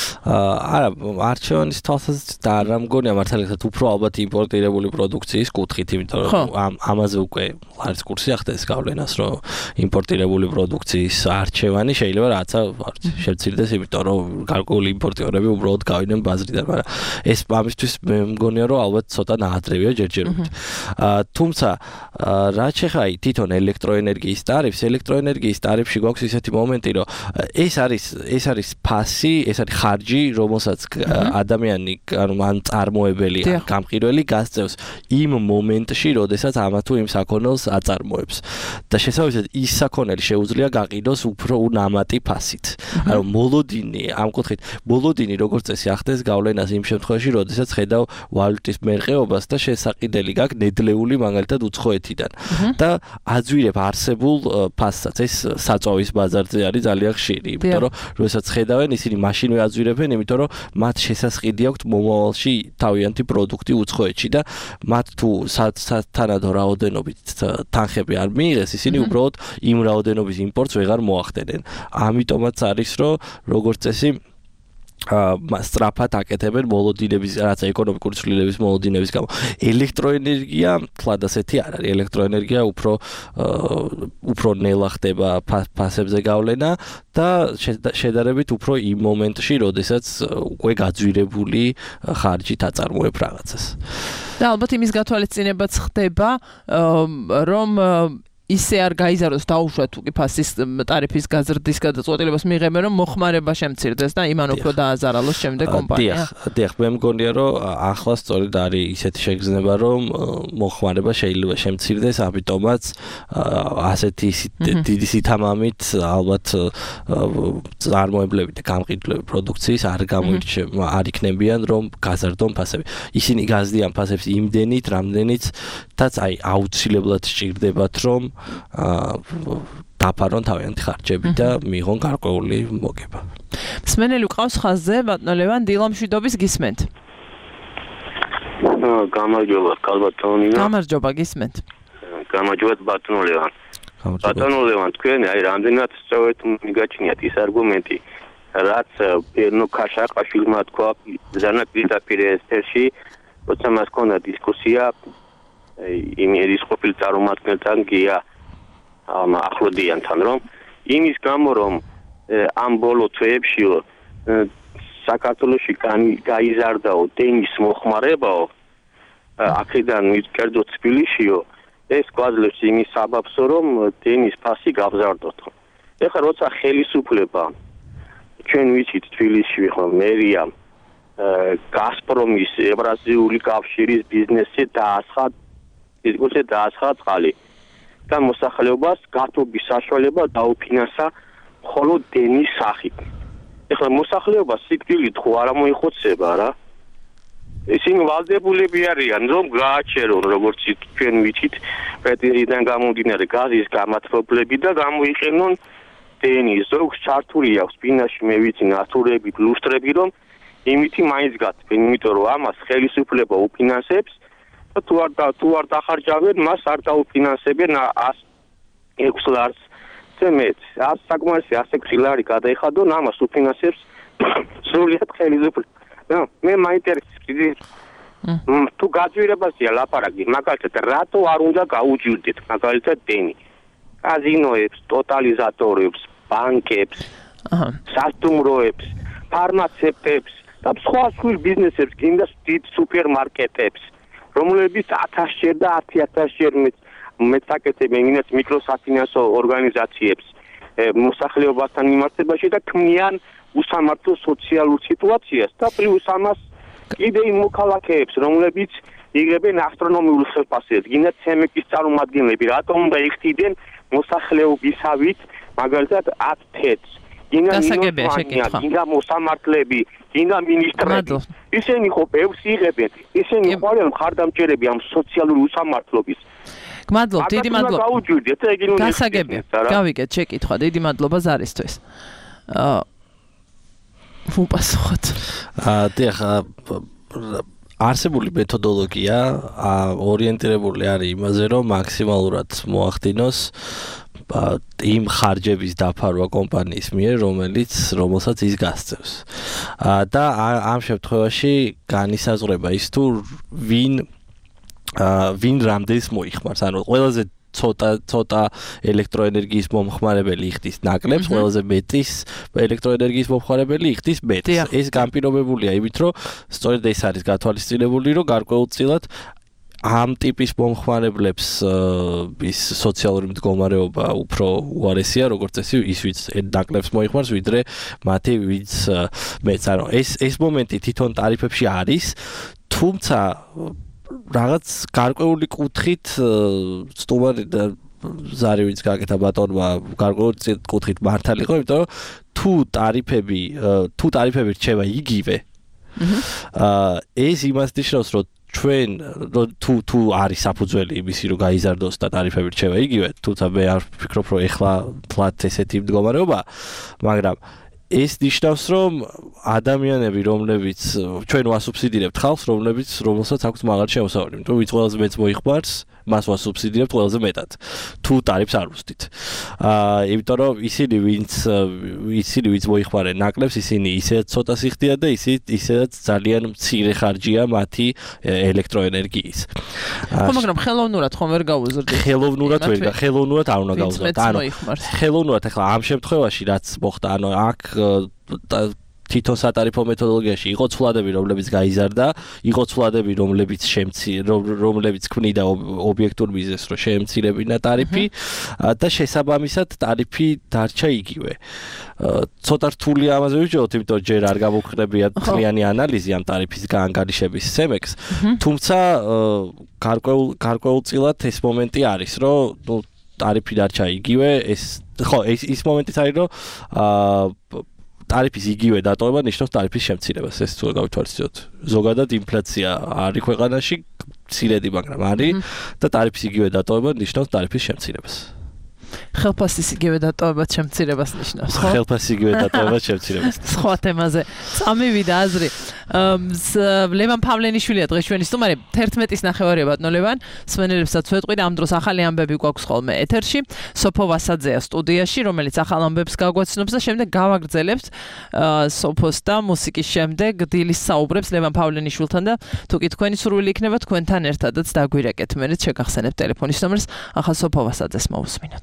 არა, არჩევნის თვალსაზრისით და არ მგონია მართალია უფრო ალბათ იმპორტირებული პროდუქციის კუთხით, იმიტომ რომ ამაზე უკვე არის კურსი ახდენს გავლენას, რომ იმპორტირებული პროდუქციის არჩევანი შეიძლება რაცა შევცილდეს, იმიტომ რომ გარკვეული იმპორტიორები უბრალოდ გავიდნენ ბაზრიდან, მაგრამ ეს ამისთვის მე მგონია რომ ალბათ ცოტა ნაადრევია ჯერჯერობით. თუმცა რაც შეეხება თვითონ ელექტროენერგიის ტარიფში გვაქვს ისეთი მომენტი, რომ ეს არის ფასი, ეს არის ხარჯი, რომელსაც ადამიანი ან წარმოებელი ან გამყიდველი გასწევს იმ მომენტში, როდესაც ამა თუ იმ საქონელს აწარმოებს. და შესაბამისად ის საქონელი შეუძლია გაყიდოს უფრო ნამატი ფასით. ანუ მოლოდინი ამ კუთხით მოლოდინი როგორც წესი ახდენს გავლენას იმ შემთხვევაში, როდესაც ხედავ ვალუტის მერყეობას და შესაყიდელი გაქვს ნედლეული მაგალითად უცხოეთიდან და აძვირებ არსებულ ფასსაც. ეს საწვავის ბაზარზე არის ძალიან ხშირი, იმიტომ რომ როდესაც ხედავენ ისინი მაშინვე აძვირებენ, იმიტომ რომ მათ შესაძლებელი აქვთ მომავალში თავიანთი პროდუქტი უცხოეთში და მათ თუ თანადო რაოდენობით თანხები არ მიიღეს, ისინი უბრალოდ იმ რაოდენობის იმპორტს ვეღარ მოახდენენ. ამიტომაც არის რომ როგორც წესი სწრაფად აკეთებენ მოლოდინების რაც ეკონომიკური ცვლილების მოლოდინების გამო. ელექტროენერგია თლად ასეთი არ არის. ელექტროენერგია უფრო ნელა ხდება ფასებზე გავლენა და შედარებით უფრო იმ მომენტში, როდესაც უკვე გაძვირებული ხარჯით აწარმოებ რაღაცას. და ალბათ იმის გათვალისწინებაც ხდება, რომ ისე არ გაიზარდოს დაუშვათ თუ კი ფასის ტარიფის გაზრდის გადაწყვეტილებას მიიღებენ, რომ მოხმარება შემცირდეს და იმან უფრო დააზარალოს შემდეგ კომპანია. დიახ, მე მგონია რომ ახლა სწორედ არის ისეთი შეგრძნება, რომ მოხმარება შეიძლება შემცირდეს, ამიტომაც ასეთი დიდი სითამამით ალბათ წარმოებლები და გამყიდვლები პროდუქციის არ იქნებიან, რომ გაზარდონ ფასები. ისინი გაზრდიან ფასებს იმდენით, რამდენიც აი აუცილებლად სჭირდებათ, რომ დაფარონ თავიანთი ხარჯები და მიიღონ გარკვეული მოგება. მსმენელი ყავს ხაზზე, ბატონო ლევან, დილამშვიდობის გისმენთ. გამარჯობა, კალბატონინა. გამარჯობა, გისმენთ. გამარჯობა, ბატონო ლევან. ბატონო ლევან, თქვენ აი რამდენად სწორედ მიგაჩნიათ ის არგუმენტი, რაც პერნო ქაშაყაშვილმა თქვა ზანაკდაპირე ესპერში, როცა მას ჰქონდა დისკუსია იმ ერის ყოფილ წარმომადგენელთან გია ახლოდიანთან, რომ იმის გამო რომ ამ ბოლო თვეებში საქართველოში გაიზარდაო დენის მოხმარებაო აქედან კერძო თბილისშიო ეს გვაძლევს იმის საბაბსო რომ დენის ფასი გავზარდოთ. ეხლა როცა ხელისუფლება ჩვენ ვიცით თბილისში ხო მერია გაზპრომის ევრაზიული კავშირის ბიზნესზე დაასხა წყალი და მოსახლეობას გათობის საშუალება დაუფინანსა მხოლოდ დენის სახით. ეხლა მოსახლეობა სიკვდილით ხო არ მოიხოცება რა. ისინი ვალდებულები არიან რომ გააჩერონ როგორც თქვენ ვიცით პეტირიდან გამომდინარე გაზის გამათბობლები და გამოიყენონ დენის ზოგს ჩართული აქვს ბინაში მე ვიცი ნათურები ლუსტრები რომ იმითი მაინც გაწვენ იმიტომ რომ ამას ხელისუფლება უფინანსებს და თუ არ დახარჯავენ მას არ დაუფინანსებენ 106 ლარს ზემეთ საკმარისი 106 ლარი გადაიხადონ ამას უფინანსებს სრულად ხელისუფლება მე მაინტერესებს თუ გაძვირებასია ლაპარაკი მაგალითად რატო არ უნდა გაუჯირდეთ მაგალითად დენი კაზინოებს ტოტალიზატორებს ბანკებს სასტუმროებს ფარმაცევტებს და სხვა სულ ბიზნესებს გინდა დიდ სუპერმარკეტებს რომლებიც 1000-ჯერ და 10000-ჯერ მეცაკეთებენ ინეს მიკროსაფინანსო ორგანიზაციებს მოსახლეობასთან მიმართებაში და ქმნიან უსამართლო სოციალურ სიტუაციას და პლუს ამას კიდე იმ მოქალაქეებს რომლებიც იღებენ ასტრონომიულ ხელფასებს გინდა ცემეკის წარმომადგენლები რატომ უნდა იხდიდნენ მოსახლეობისავით მაგალითად 10 თეთრს გინდა მოსამართლეები გინდა მინისტრები ისინი ხო ბევრს იღებენ ისინი ხვალ მხარდამჭერები ამ სოციალური უსამართლობის გმადლობ დიდი მადლობა გასაგებია გავიგეთ შეკითხვა დიდი მადლობა ზარისთვის უპასუხოთ დიახ არსებული მეთოდოლოგია ორიენტირებული არის იმაზე რომ მაქსიმალურად მოახდინოს იმ ხარჯების დაფარვა კომპანიის მიერ რომელსაც ის გასწევს და ამ შემთხვევაში განისაზღვრება ის თუ ვინ რამდენს მოიხმარს ანუ ყველაზე ცოტა ელექტროენერგიის მომხმარებელი იხდის ნაკლებს, ყველაზე მეტის ელექტროენერგიის მომხმარებელი იხდის მეტს. ეს განპირობებულია იმით, რომ სწორედ ეს არის გათვალისწინებული, რომ გარკვეულწილად ამ ტიპის მომხმარებლებს ის სოციალური მდგომარეობა უფრო უარესია, როგორც წესი, ის ვინც ნაკლებს მოიხმარს, ვიდრე მათი ვინც მეც. ანუ ეს მომენტი თვითონ ტარიფებში არის, თუმცა რაღაც გარკვეული კუთხით სტუმარი და ზარი ვინც გაკეთა ბატონმა გარკვეული კუთხით მართალი იყო, იმიტომ რომ თუ ტარიფები რჩება იგივე, ეს იმას ნიშნავს, რომ ჩვენ თუ არის საფუძველი იმისი რომ გაიზარდოს და ტარიფები რჩება იგივე, თუმცა მე არ ვფიქრობ, რომ ეხლა თლათ ესეთი მდგომარეობა, მაგრამ ეს ნიშნავს, რომ ადამიანები, რომლებიც ჩვენ ვასუბსიდირებთ ხალხს, რომელსაც აქვს მაღალი შემოსავალი, იმიტომ რომ ვინც ყველაზე მეც მოიხმარს, მას ვასუბსიდირებთ ყველაზე მეტად. თუ ტარიფს არ ვუსდით. იმიტომ რომ ისინი ვინც მოიხმარენ ნაკლებს, ისინი ისედაც ცოტა სიხდიან და ისედაც ძალიან მცირე ხარჯია მათი ელექტროენერგიის. ხო, მაგრამ ხელოვნურად ხომ ვერ გაუზრდით? ხელოვნურად არ უნდა გაუზრდოთ. ხელოვნურად ახლა ამ შემთხვევაში რაც მოხდა, ანუ აქ თვითონ სატარიფო მეთოდოლოგიაში იყო ცვლადები, რომლებიც გაიზარდა, იყო ცვლადები, რომლებიც ქმნიდა ობიექტურ მიზეზს, რომ შეემცირებინა ტარიფი და შესაბამისად ტარიფი დარჩა იგივე. ცოტა რთულია ამაზე ვიჯეროთ, იმიტომ რომ ჯერ არ გამოვხდებია მთლიანი ანალიზი ამ ტარიფის გაანგარიშების CEMEX-ს, თუმცა გარკვეულწილად ეს მომენტი არის, რომ ტარიფი დარჩა იგივე, ის მომენტიც არის, რომ ტარიფის იგივე დატოვება ნიშნავს ტარიფის შემცირებას, ეს თუ გავითვალისწინოთ. ზოგადად ინფლაცია არის ქვეყანაში, მცირედი, მაგრამ არის და ტარიფის იგივე დატოვება ნიშნავს ტარიფის შემცირებას. ხელფასის იგივე დატოვებაც შემცირებას ნიშნავს, ხო? ხელფასის იგივე დატოვებაც შემცირებას. სხვა თემაზე. წამივიდა აზრი. ლევან პავლენიშვილია დღეს ჩვენი სტუმარი 11-ის ნახევარია ბატონო ლევან. სვენელებსაც ვეთყვი, ამ დროს ახალი ამბები გვაქვს ხოლმე ეთერში. სოფო ვასაძეა სტუდიაში, რომელიც ახალ ამბებს გაგვაცნობს და შემდეგ გავაგრძელებთ სოფოს და მუსიკის შემდეგ დილის საუბრებს ლევან პავლენიშვილთან და თუ კი თქვენი სურვილი იქნება თქვენთან ერთადაც დაგვირეკეთ. მე შეგახსენებთ ტელეფონის ნომერს. ახლა სოფო ვასაძეს მოვუსმინოთ.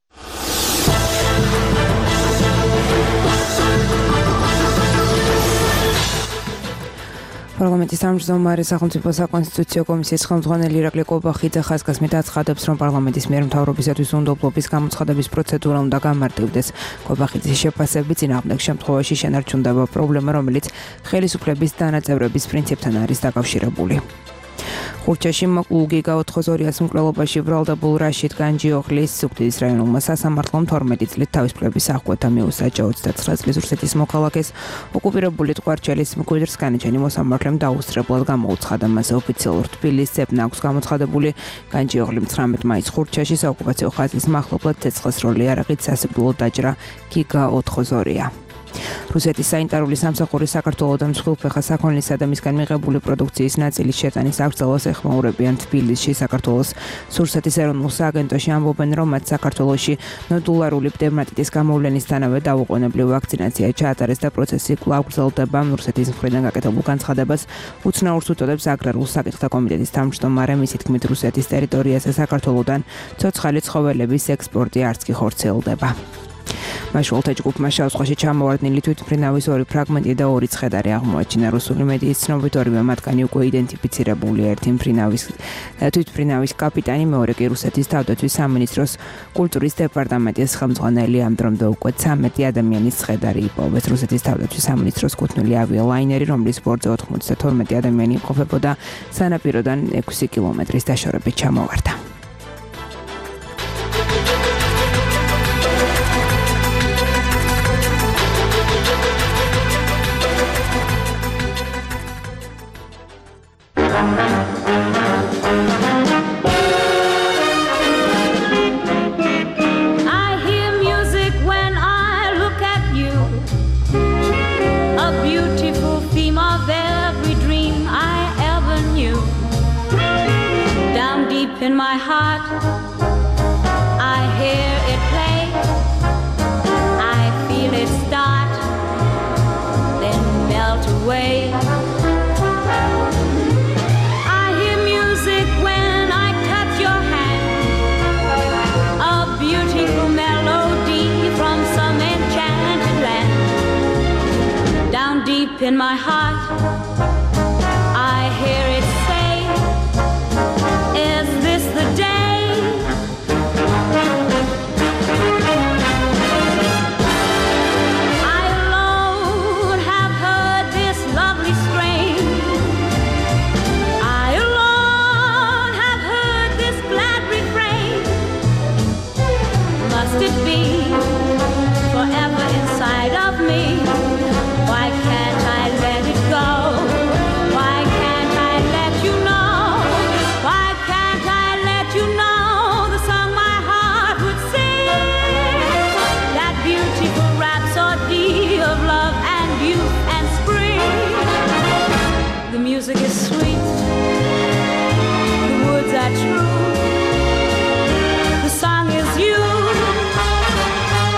პარლამენტის თავმჯდომარე სახელმწიფო საკონსტიტუციო კომისიის ხელმძღვანელი ირაკლი კობახიძე ხაზგასმით აცხადებს, რომ პარლამენტის მიერ მთავრობისათვის უნდობლობის გამოცხადების პროცედურა უნდა გამარტივდეს. კობახიძის შეფასებით, წინააღმდეგ შემთხვევაში შენარჩუნდება პრობლემა, რომელიც ხელისუფლების დანაწევრების პრინციპთან არის დაკავშირებული. ხურჩაში მოკლულ გიგა-402-ას მკვლელობაში ბრალდებულ რაშიდ განჯიოღლის ზუგდიდის რაიონულმა სასამართლომ 12 წლით თავის ფლების აღკვეთა მიუსაჯა 29 წლის რუსეთის მოქალაქეს ოკუპირებული ტყვარჩელის მკვიდრს განაჩენი მოსამართლემ დაუსწრებლად გამოუცხადა. მასზე ოფიციალურ თბილისის ძებნა აქვს გამოცხადებული. განჯიოღლი 19 მაისს ხურჩაში საოკუპაციო ხაზის მახლობლად ცეცხლის როლი არაღით სასიკვდილოდ დაჭრა გიგა-402-ა. რუსეთის საინტერული სამსახური საქართველოდან მსხვილფეხა საქონლისა და მისგან მიღებული პროდუქციის ნაწილის შეტანის აღრძალვას ეხმაურებიან თბილისში. საქართველოს სურსათის ეროვნულ სააგენტოში ამბობენ, რომ მათ საქართველოში ნოდულარული პნევმატიტის გამოვლენისთანავე დაუყოვნებლივ ვაქცინაცია ჩაატარეს და პროცესი კვლავ გრძელდება. რუსეთის მხრიდან გაკეთებულ განცხადებას უცნაურს უწოდებს აგრარულ საკითხთა კომიტეტის თავმჯდომარე. მისი თქმით, რუსეთის ტერიტორიაზე საქართველოდან ცოცხალი ცხოველების ექსპორტი არც კი ხორციელდება. მაშველთა ჯგუფმა შავ-ზღვაში ჩამოვარდნილი თვითმფრინავის 2 ფრაგმენტი და 2 ცხედარი აღმოაჩინა. რუსული მედიის ცნობით, ორივე მათგანი უკვე იდენტიფიცირებულია. ერთი თვითმფრინავის კაპიტანი, მეორე კი რუსეთის თავდაცვის სამინისტროს კულტურის დეპარტამენტის ხელმძღვანელი. ამ დრომდე უკვე 13 ადამიანის ცხედარი იპოვეს. რუსეთის თავდაცვის სამინისტროს კუთვნილი ავიალაინერი, რომლის ბორტზე 92 ადამიანი იმყოფებოდა, სანაპიროდან 6 კილომეტრის დაშორებით ჩამოვარდა. In my heart, I hear it play. I feel it start, then melt away. I hear music when I touch your hand, a beautiful melody from some enchanted land. Down deep in my heart, I hear it say, is this the day? I alone have heard this lovely strain. I alone have heard this glad refrain. Must it be forever inside of me? Why can't I let it go? Why can't I let you know? Why can't I let you know the song my heart would sing? That beautiful rhapsody of love and youth and spring. The music is sweet, the words are true, the song is you.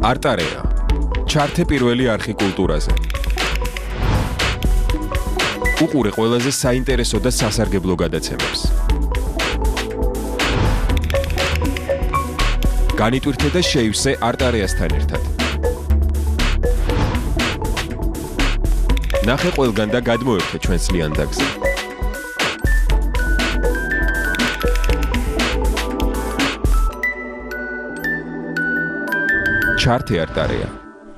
არტარეა. ჩართე პირველი არხი კულტურაზე. უყურე ყველაზე საინტერესო და სასარგებლო გადაცემებს. განიტვირთე და შეივსე არტარეასთან ერთად. ნახე ყველგან და გადმოერთე ჩვენს ლიანდაგზე. ჩართე არტარეა.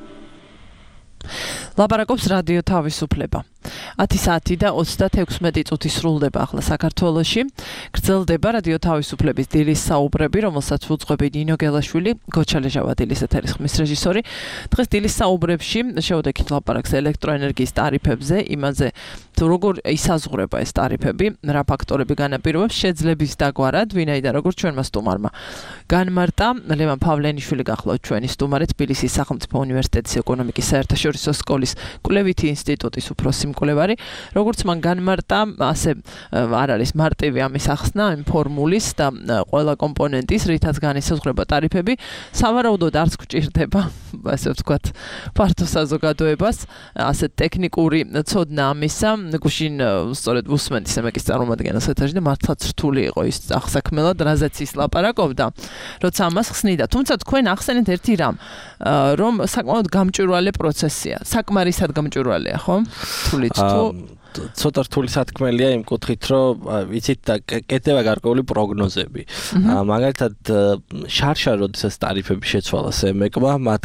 ლაპარაკობს რადიო თავისუფლება. 10 საათი და 36 წუთი სრულდება ახლა საქართველოში. გრძელდება რადიო თავისუფლების დილის საუბრები, რომელსაც უძღვები ნინო გელაშვილი, გოჩალე ჟავადილის ეთერის ხმის რეჟისორი. დღეს დილის საუბრებში შევდექით ლაპარაკს ელექტროენერგიის ტარიფებზე, იმაზე თუ როგორ ისაზღვრება ეს ტარიფები, რა ფაქტორები განაპირობებს შეძლების დაგვარად, ვინაიდან როგორც ჩვენმა სტუმარმა განმარტა, ლევან პავლენიშვილი გახლავთ ჩვენი სტუმარი, თბილისის სახელმწიფო უნივერსიტეტის ეკონომიკის საერთაშორისო სკოლის კვლევითი ინსტიტუტის უფროსი მკვლევარი, როგორც მან განმარტა, ასე არ არის მარტივი ამის ახსნა, იმ ფორმულის და ყველა კომპონენტის, რითაც განისაზღვრება ტარიფები, სავარაუდოდ არც გვჭირდება, ასე ვთქვათ, ფართო საზოგადოებას, ასე ტექნიკური ცოდნა ამისა, გუშინ სწორედ უსმენთ სემეკის წარმომადგენელს ეთერში და მართლაც რთული იყო ის აღსაქმელად, რაზეც ის ლაპარაკობდა, როცა ამას ხსნიდა. თუმცა თქვენ ახსენეთ ერთი რამ, რომ საკმაოდ გამჭვირვალე პროცესია, საკმარისად გამჭვირვალეა, ხო? თულით თუ ცოტა რთული სათქმელია იმ კუთხით, რომ ვიცით და კეთდება გარკვეული პროგნოზები. მაგალითად, შარშა როდესაც ტარიფები შეცვალა სემეკმა, მათ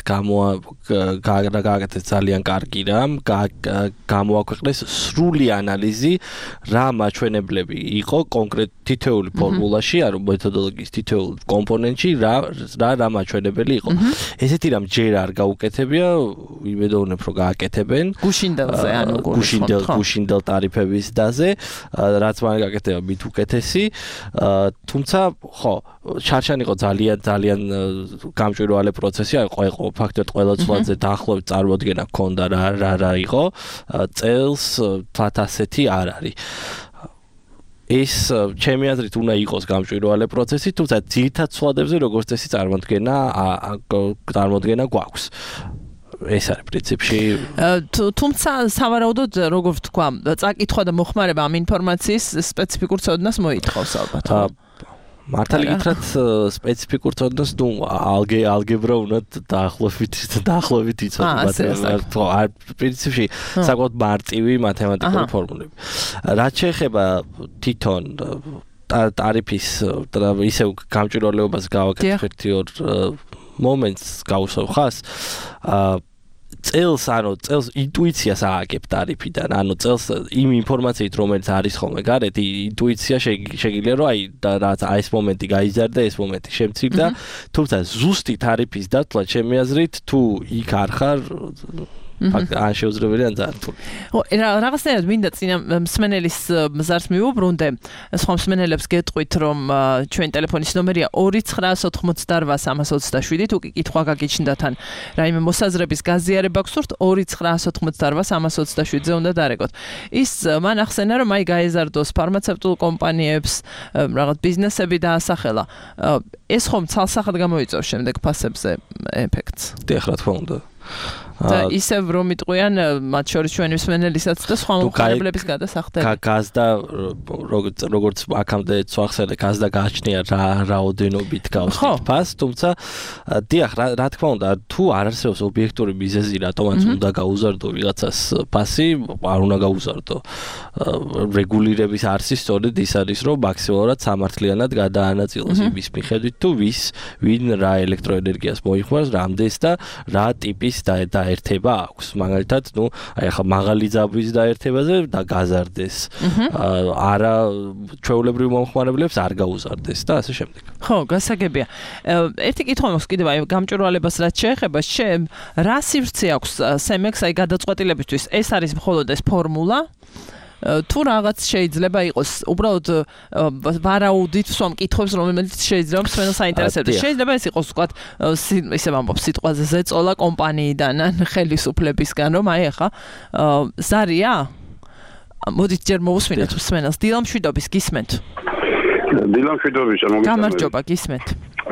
გააკეთეს ძალიან კარგი რამ, გამოაქვეყნეს სრული ანალიზი, რა მაჩვენებლები იყო კონკრეტ თითოეული ფორმულაში, ანუ მეთოდოლოგიის თითოეულ კომპონენტში, რა მაჩვენებელი იყო. ესეთი რამ ჯერ არ გაუკეთებია, იმედოვნებ რომ გააკეთებენ. გუშინდელზე, ანუ გუშინდელ ტარიფების დაზე, რაც მან გაკეთება მით უკეთესი, თუმცა ხო, შარშან იყო ძალიან გამჭვირვალე პროცესი, იყო ფაქტობრივად ყველა ცვლადზე დაახლოებით წარმოდგენა ჰქონდა რა იყო, წელს თათ ასეთი არ არის. ეს ჩემი აზრით უნდა იყოს გამჭვირვალე პროცესი, თუმცა ძირითად ცვლადებზე როგორც წესი წარმოდგენა გვაქვს. ეს არის პრინციპში. თუმცა სავარაუდოდ როგორ ვთქვა, წაკითხვა და მოხმარება ამ ინფორმაციის სპეციფიკურ ცოდნას მოითხოვს ალბათ. მართალი გითხრათ, სპეციფიკურ ცოდნას, ნუ ალგებრა უნდა დაახლოებით იცოდე, პრინციპში საკმაოდ მარტივი მათემატიკური ფორმულები. რაც შეეხება თვითონ ტარიფის ისევ გამჭვირვალეობას გავაკეთებ ერთი ორ მომენტს გავუსვავ ხას, წელს ინტუიციას ააგებ ტარიფიდან, ანუ წელს იმ ინფორმაციით, რომელიც არის ხოლმე გარეთ, ინტუიცია შეგიძლია რომ რაც ეს მომენტი გაიზარდა, ეს მომენტი შემცირდა, თუმცა ზუსტი ტარიფის დათვლა ჩემი აზრით, თუ იქ არ ხარ, ან შეუძლებელია ან ძალიან რთული. რაღაცნაირად მინდა წინა მსმენელის მზარს მივუბრუნდე, სხვა მსმენელებს გეტყვით, რომ ჩვენ ტელეფონის ნომერია 2988327, თუ კი კითხვა გაგიჩნდათ ან რაიმე მოსაზრების გაზიარება გსურთ, 2988327-ზე უნდა დარეგოთ. ის მან ახსენა, რომ აი გაეზარდოს ფარმაცევტულ კომპანიებს, რაღაც ბიზნესები დაასახელა. ეს ხომ ცალსახად გამოიწვევს შემდეგ ფასებზე ეფექტს? დიახ, რა თქმა უნდა. და ისევ რომ იტყვიან მათ შორის ჩვენი მსმენელისაც და სხვა მომხმარებლების გადასახდები. გაზდა როგორც აქამდე წვახსენე გაზდა გააჩნია რაოდენობით გავს ფას, თუმცა დიახ, რა თქმა უნდა, თუ არ არსებობს ობიექტური მიზეზი, რატომაც უნდა გაუზარდო ვიღაცას ფასი, არ უნდა გაუზარდო. რეგულირების არსი სწორედ ის არის, რომ მაქსიმალურად სამართლიანად გადაანაწილოს იმის მიხედვით, თუ ვინ რა ელექტროენერგიას მოიხმარს, რამდენს და რა ტიპის დაერთება აქვს. მაგალითად, აი ახლა მაღალი ძაბვის დაერთებაზე და გაზარდეს. არა ჩვეულებრივ მომხმარებლებს არ გაუზარდეს და ასე შემდეგ. ხო, გასაგებია. ერთი კითხვა მაქვს კიდევ აი გამჭვირვალებას რაც შეეხება, რა სივრცე აქვს სემექს აი გადაწყვეტილებისთვის? ეს არის მხოლოდ ეს ფორმულა? თუ რაღაც შეიძლება იყოს უბრალოდ ვარაუდით სვამ კითხვებს, რომელიც შეიძლება მსმენელს აინტერესებდეს. შეიძლება ეს იყოს ვთქვათ, ისე ვამბობ სიტყვაზე ზეწოლა კომპანიიდან ან ხელისუფლებისგან, რომ აი ახლა ზარია? მოდით ჯერ მოусმინოთ მსმენელს. დილამშვიდობის გისმენთ? დილამშვიდობის, გამარჯობა, გისმენთ.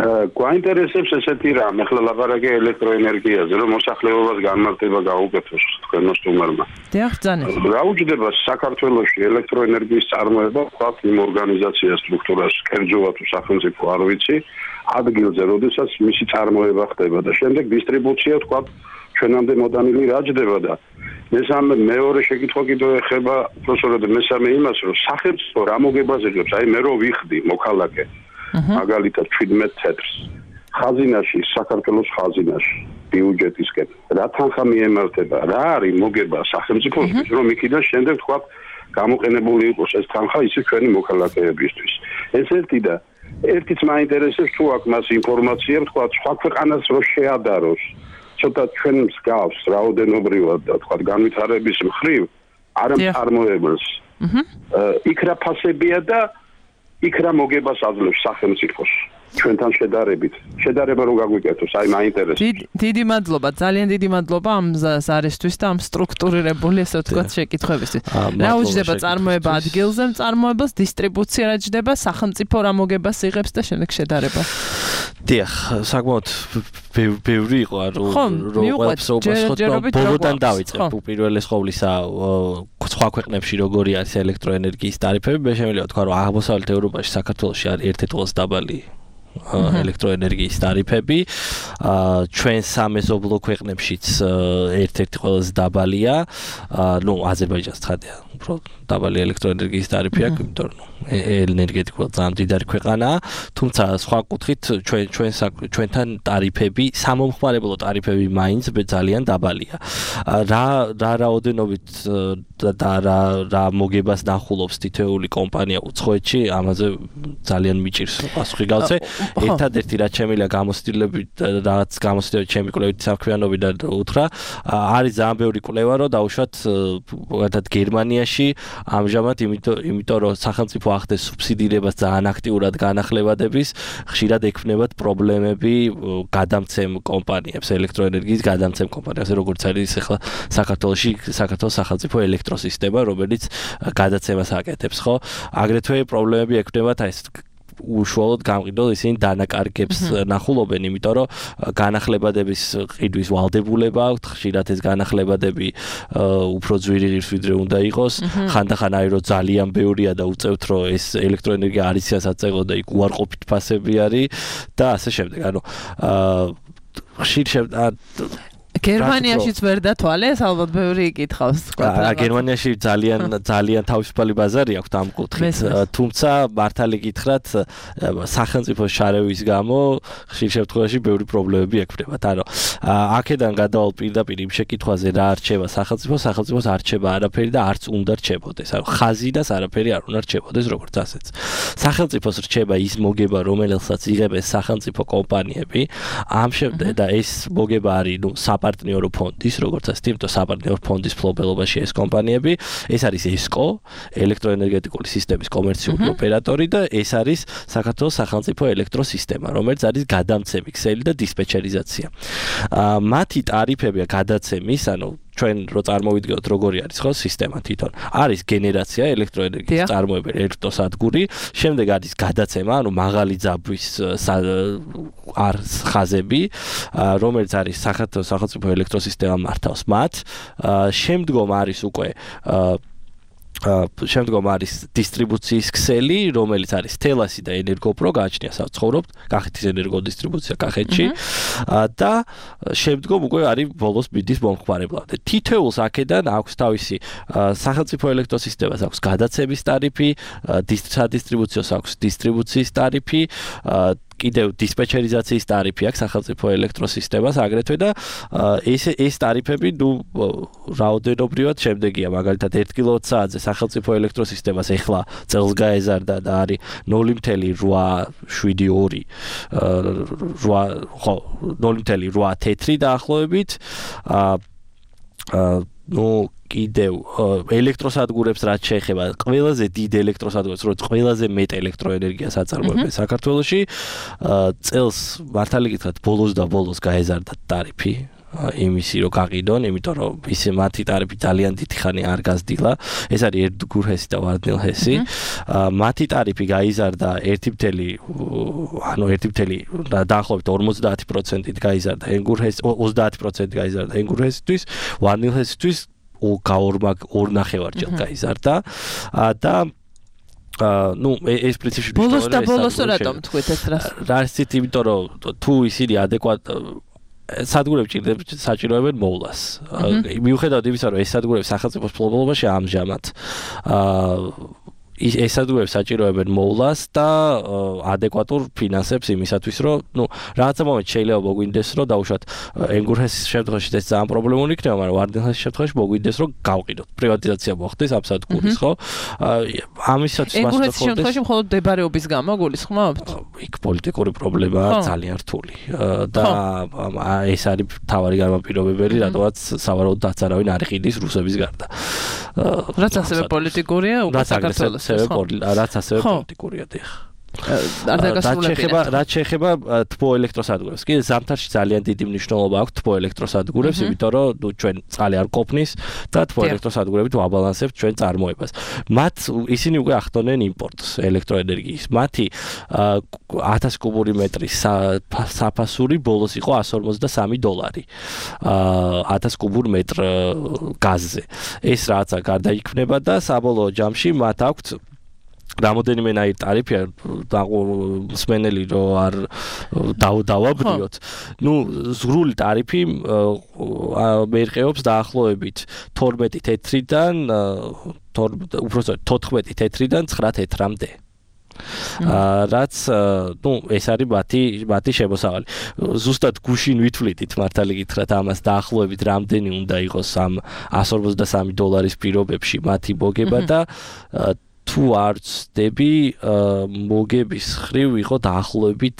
გვაინტერესებს ესეთი რამ, ახლა ლაპარაკი ელექტროენერგიაზე, რომ მოსახლეობას განმარტება გაუკეთოს თქვენო სტუმარმა. დიახ, ბრძანეთ. რა უჯდება საქართველოში ელექტროენერგიის წარმოება, ვთქვათ, იმ ორგანიზაციას სტრუქტურას, კერძოა თუ სახელმწიფო არ ვიცი, ადგილზე, როდესაც მისი წარმოება ხდება და შემდეგ დისტრიბუცია, ვთქვათ, ჩვენამდე მოდანილი რა ჯდება და მესამე მეორე შეკითხვა კიდევ ეხება პროფესორ მესამე იმას, რომ სახელმწიფო რა მოგებას იღებს, აი მე რო ვიხდი მოქალაქე მაგალითად 17 ცენტრს ხაზინაში, საქართველოს ხაზინაში ბიუჯეტისკენ რა თანხა მიემართება, რა არის მოგება სახელმწიფოსთვის, რომ იქიდან შემდეგ თქვათ გამოყენებული იყოს ეს თანხა ისე ჩვენი მოქალაქეებისთვის. ეს ერთი და ერთიც მაინტერესებს თუ აქ მას ინფორმაცია თქვათ სხვა ქვეყანას რო შეადაროს ცოტა ჩვენ მსგავს რაოდენობრივად და თქვათ განვითარების მხრივ არ წარმოებელს. იქ რა ფასებია და იქ რა მოგებას აძლევს სახელმწიფოს ჩვენთან შედარებით. შედარება რო გაგვიკეთოს, აი მაინტერესებს. დიდი მადლობა, ძალიან დიდი მადლობა ამ ზარისთვის და ამ სტრუქტურირებული ესე ვთქვათ შეკითხვებისთვის. რა უჯდება წარმოება ადგილზე, წარმოებას დისტრიბუცია რა ჯდება, სახელმწიფო რა მოგებას იღებს და შემდეგ შედარება. დიახ, საკმაოდ ბევრი იყო, რომ ყველაფერს ბოლოდან დავიწყებ. უპირველეს ყოვლისა, სხვა ქვეყნებში როგორი არის ელექტროენერგიის ტარიფები, მე შემიძლია ვთქვა, რომ აღმოსავლეთ ევროპაში, საქართველოში არის ერთ-ერთი ყველაზე დაბალი ელექტროენერგიის ტარიფები. ჩვენ სამეზობლო ქვეყნებშიც ერთ-ერთი ყველაზე დაბალია. ნუ აზერბაიჯანს ცხადია, უბრალოდ დაბალი ელექტროენერგიის ტარიფი აქვს, იმიტომ რომ ენერგეტიკულად ძალიან მდიდარი ქვეყანაა. თუმცა სხვა კუთხით ჩვენთან ტარიფები, სამომხმარებლო ტარიფები მაინც ძალიან დაბალია. რა რაოდენობით და რა მოგებას ნახულობს თითოეული კომპანია უცხოეთში, ამაზე ძალიან მიჭირს პასუხი გავცე. ერთადერთი რაც შემიძლია რაღაც გამოცდილებით ჩემი კვლევითი საქმიანობიდან უთხრა, არის ძალიან ბევრი კვლევა, რომ დაუშვათ მაგალითად გერმანიაში ამჟამად იმიტომ რომ სახელმწიფო ახდენს სუბსიდირებას ძალიან აქტიურად განახლებადების, ხშირად ექმნებათ პრობლემები გადამცემ კომპანიებს, ელექტროენერგიის გადამცემ კომპანიებს, როგორც არის ახლა საქართველოს სახელმწიფო ელექტროსისტემა, რომელიც გადაცემას აკეთებს, ხო? აგრეთვე პრობლემები ექმნებათ აი ეს უშუალოდ გამყიდულ ისინი დანაკარგებს ნახულობენ, იმიტომ რომ განახლებადების ყიდვის ვალდებულება აქვთ, ხშირად ეს განახლებადები უფრო ძვირი ღირს ვიდრე უნდა იყოს, ხანდახან არის რომ ძალიან ბევრია და უწევთ რომ ეს ელექტროენერგია არ იციან საწეღო და იქ უარყოფით ფასები არის და ასე შემდეგ. ანუ ხშირ გერმანიაშიც ვერ დათვალეს, ალბათ ბევრი იკითხავს. გერმანიაში ძალიან თავისუფალი ბაზარი აქვს ამ კუთხით, თუმცა მართალი გითხრათ, სახელმწიფო შარევის გამო ხშირ შემთხვევაში ბევრი პრობლემები ექმნებათ. ანუ აქედან გადავალ პირდაპირ იმ შეკითხვაზე რა არჩევა სახელმწიფოს არჩება არაფერი და არც უნდა რჩებოდეს. ანუ ხაზინას არაფერი არ უნდა რჩებოდეს, როგორც ასეც. სახელმწიფოს რჩება ის მოგება, რომელსაც იღებენ სახელმწიფო კომპანიები, ამ შემდეგ და ეს მოგება არის, ნუ საპარტნიორო ფონდის, როგორც ასეთი, იმიტომ საპარტნიორო ფონდის ფლობელობაში ეს კომპანიები, ეს არის ESCO, ელექტროენერგეტიკული სისტემის კომერციული ოპერატორი და ეს არის საქართველოს სახელმწიფო ელექტროსისტემა, რომელიც არის გადამცემი ქსელი და დისპეჩერიზაცია. მათი ტარიფებია გადაცემის, ანუ ჩვენ რო წარმოვიდგინოთ როგორი არის ხო სისტემა თვითონ. არის გენერაცია ელექტროენერგიის წარმოებელი ელექტროსადგური, შემდეგ არის გადაცემა, ანუ მაღალი ძაბვის ხაზები, რომელიც არის სახელმწიფო ელექტროსისტემა მართავს მათ. შემდგომ არის უკვე შემდგომ არის დისტრიბუციის ქსელი, რომელიც არის თელასი და ენერგოპრო, გააჩნია საცხოვრობთ, კახეთის ენერგოდისტრიბუცია კახეთში და შემდგომ უკვე არის ბოლოს მიდის მომხმარებლამდე. თითოეულს აქედან აქვს თავისი სახელმწიფო ელექტროსისტემას აქვს გადაცემის ტარიფი, სადისტრიბუციოს აქვს დისტრიბუციის ტარიფი, კიდევ დისპეჩერიზაციის ტარიფი აქვს სახელმწიფო ელექტროსისტემას აგრეთვე და ეს ტარიფები ნუ რაოდენობრივად შემდეგია, მაგალითად 1 კილოვატ-საათზე სახელმწიფო ელექტროსისტემას ეხლა წელს გაეზარდა და არის 0.872 0.8 თეთრი დაახლოებით. ნუ კიდევ ელექტროსადგურებს რაც შეეხება, ყველაზე დიდ ელექტროსადგურებს, როგორც ყველაზე მეტ ელექტროენერგიას აწარმოებენ საქართველოში, წელს მართალი გითხრათ, ბოლოს გაეზარდა ტარიფი. იმისი რომ გაყიდონ, იმიტომ რომ ისე მათი ტარიფი ძალიან დიდი ხანი არ გაზრდილა. ეს არის ერდგურ ჰესი და ვარდნილ ჰესი. მათი ტარიფი გაიზარდა 1.1 დაახლოებით 50%-ით გაიზარდა ენგურ ჰესი, 30% გაიზარდა ენგურ ჰესისთვის, ვარდნილ ჰესისთვის ორ-ნახევარჯერ გაიზარდა და ეს პრინციპში ბოლოს რატომ თქვით ეს რას? რასით, იმიტომ რომ თუ ისინი ადეკვატ სადგურები საჭიროებენ მოვლას. მიუხედავად იმისა, რომ ეს სადგურები სახელმწიფოს მფლობელობაში ამჟამად ეს სადგურები საჭიროებენ მოვლას და ადეკვატურ ფინანსებს იმისათვის, რომ რაღაცა მომენტში შეიძლება მოგვინდეს, რომ დაუშვათ ენგურ ჰესის შემთხვევაში ეს ძალიან პრობლემური იქნება, მაგრამ ვარდნილ ჰესის შემთხვევაში მოგვინდეს, რომ გავყიდოთ. პრივატიზაცია მოხდეს ამ სადგურის, ხო? ამისათვის ენგურ ჰესის შემთხვევაში მხოლოდ დებარეობის გამო გულისხმობთ? იქ პოლიტიკური პრობლემაა ძალიან რთული და ეს არის მთავარი განმაპირობებელი, რადგან სავარაუდოდ დაწარავენ არ იყიდის რუსების გარდა. რაც ასევე პოლიტიკურია, უკვე საქართველოს რაც ასევე პოლიტიკურია დიახ. რაც შეეხება თბო ელექტროსადგურებს. კი ზამთარში ძალიან დიდი მნიშვნელობა აქვს თბო ელექტროსადგურებს, იმიტომ რომ ჩვენ წყალი არ ყოფნის და თბო ელექტროსადგურებით ვაბალანსებთ ჩვენ წარმოებას. ისინი უკვე ახდენენ იმპორტს ელექტროენერგიის. მათი 1000 კუბური მეტრის საფასური ბოლოს იყო $153 1000 კუბურ მეტრ გაზზე. ეს რაღაცა გარდაიქმნება და საბოლოო ჯამში მათ აქვთ რამოდენიმენაირი ტარიფი მსმენელი რო არ დავაბრიოთ. ზღვრული ტარიფი მერყეობს დაახლოებით 12 თეთრიდან უпростоრად 14 თეთრიდან 9 თეთრამდე. რაც ეს არის მათი შემოსავალი. ზუსტად გუშინ ვითვლით მართალი გითხრათ ამას დაახლოებით რამდენი უნდა იყოს ამ $153 პირობებში მათი მოგება და თუ არ ვცდები მოგების ხრივ იყო დაახლოებით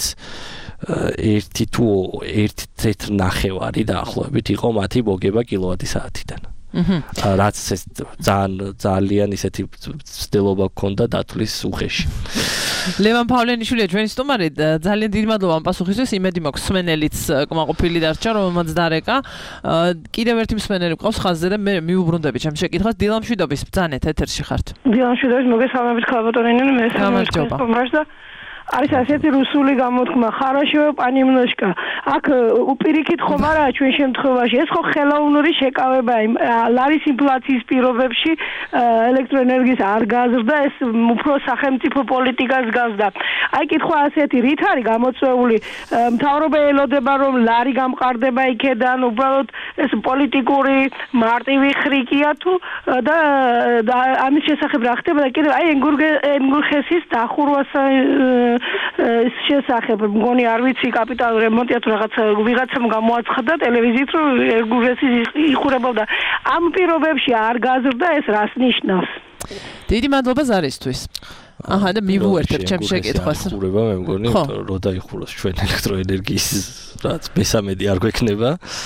1 თუ 1 თეთრ ნახევარი დაახლოებით იყო მათი მოგება კილოვატ-საათიდან. რაც ეს ძალიან ისეთი ცდილობა გქონდა დათვლის უხეში. ლევან პავლენიშვილია ჩვენი სტუმარი. ძალიან დიდი მადლობა ამ პასუხისთვის. იმედი მაქვს მსმენელიც კმაყოფილი დარჩა, რომელმაც დარეკა. კიდევ ერთი მსმენელი მყავს ხაზზე და მე მიუბრუნდები ჩემს შეკითხვას. დილამშვიდობის, ბრძანეთ ეთერში ხართ. დილამშვიდობის, მოგესალმებით ქალბატონინე, მე გამარჯობა. არის ასეთი რუსული გამოთქმა ხარაშო პანიმნოშკა აქ უპირიქით ხომ არა ჩვენ შემთხვევაში ეს ხო ხელოვნური შეკავებაა ლარის ინფლაციის პირობებში ელექტროენერგიის არ გაზრდა ეს უფრო სახელმწიფო პოლიტიკას გაზრდა აი კითხვა ასეთი რით არის გამოწვეული მთავრობა ელოდება რომ ლარი გამყარდება იქედან უბრალოდ ეს პოლიტიკური მარტივი ხრიკია თუ და ამის შესახებ რა ხდება და კიდევ აი ენგურხესის დახურვას შესახებ მგონი არ ვიცი კაპიტალური რემონტია თუ ვიღაცამ გამოაცხადა ტელევიზიით რომ ერგურესი იხურებოდა ამ პირობებში არ გაზრდა ეს რას ნიშნავს დიდი მადლობა ზარისთვის აჰა და მივუერთებ ჩემს შეკითხვას ხურება მე მგონი რომ დაიხუროს ჩვენ ელექტროენერგიის რაც მესამედი არ გვექნება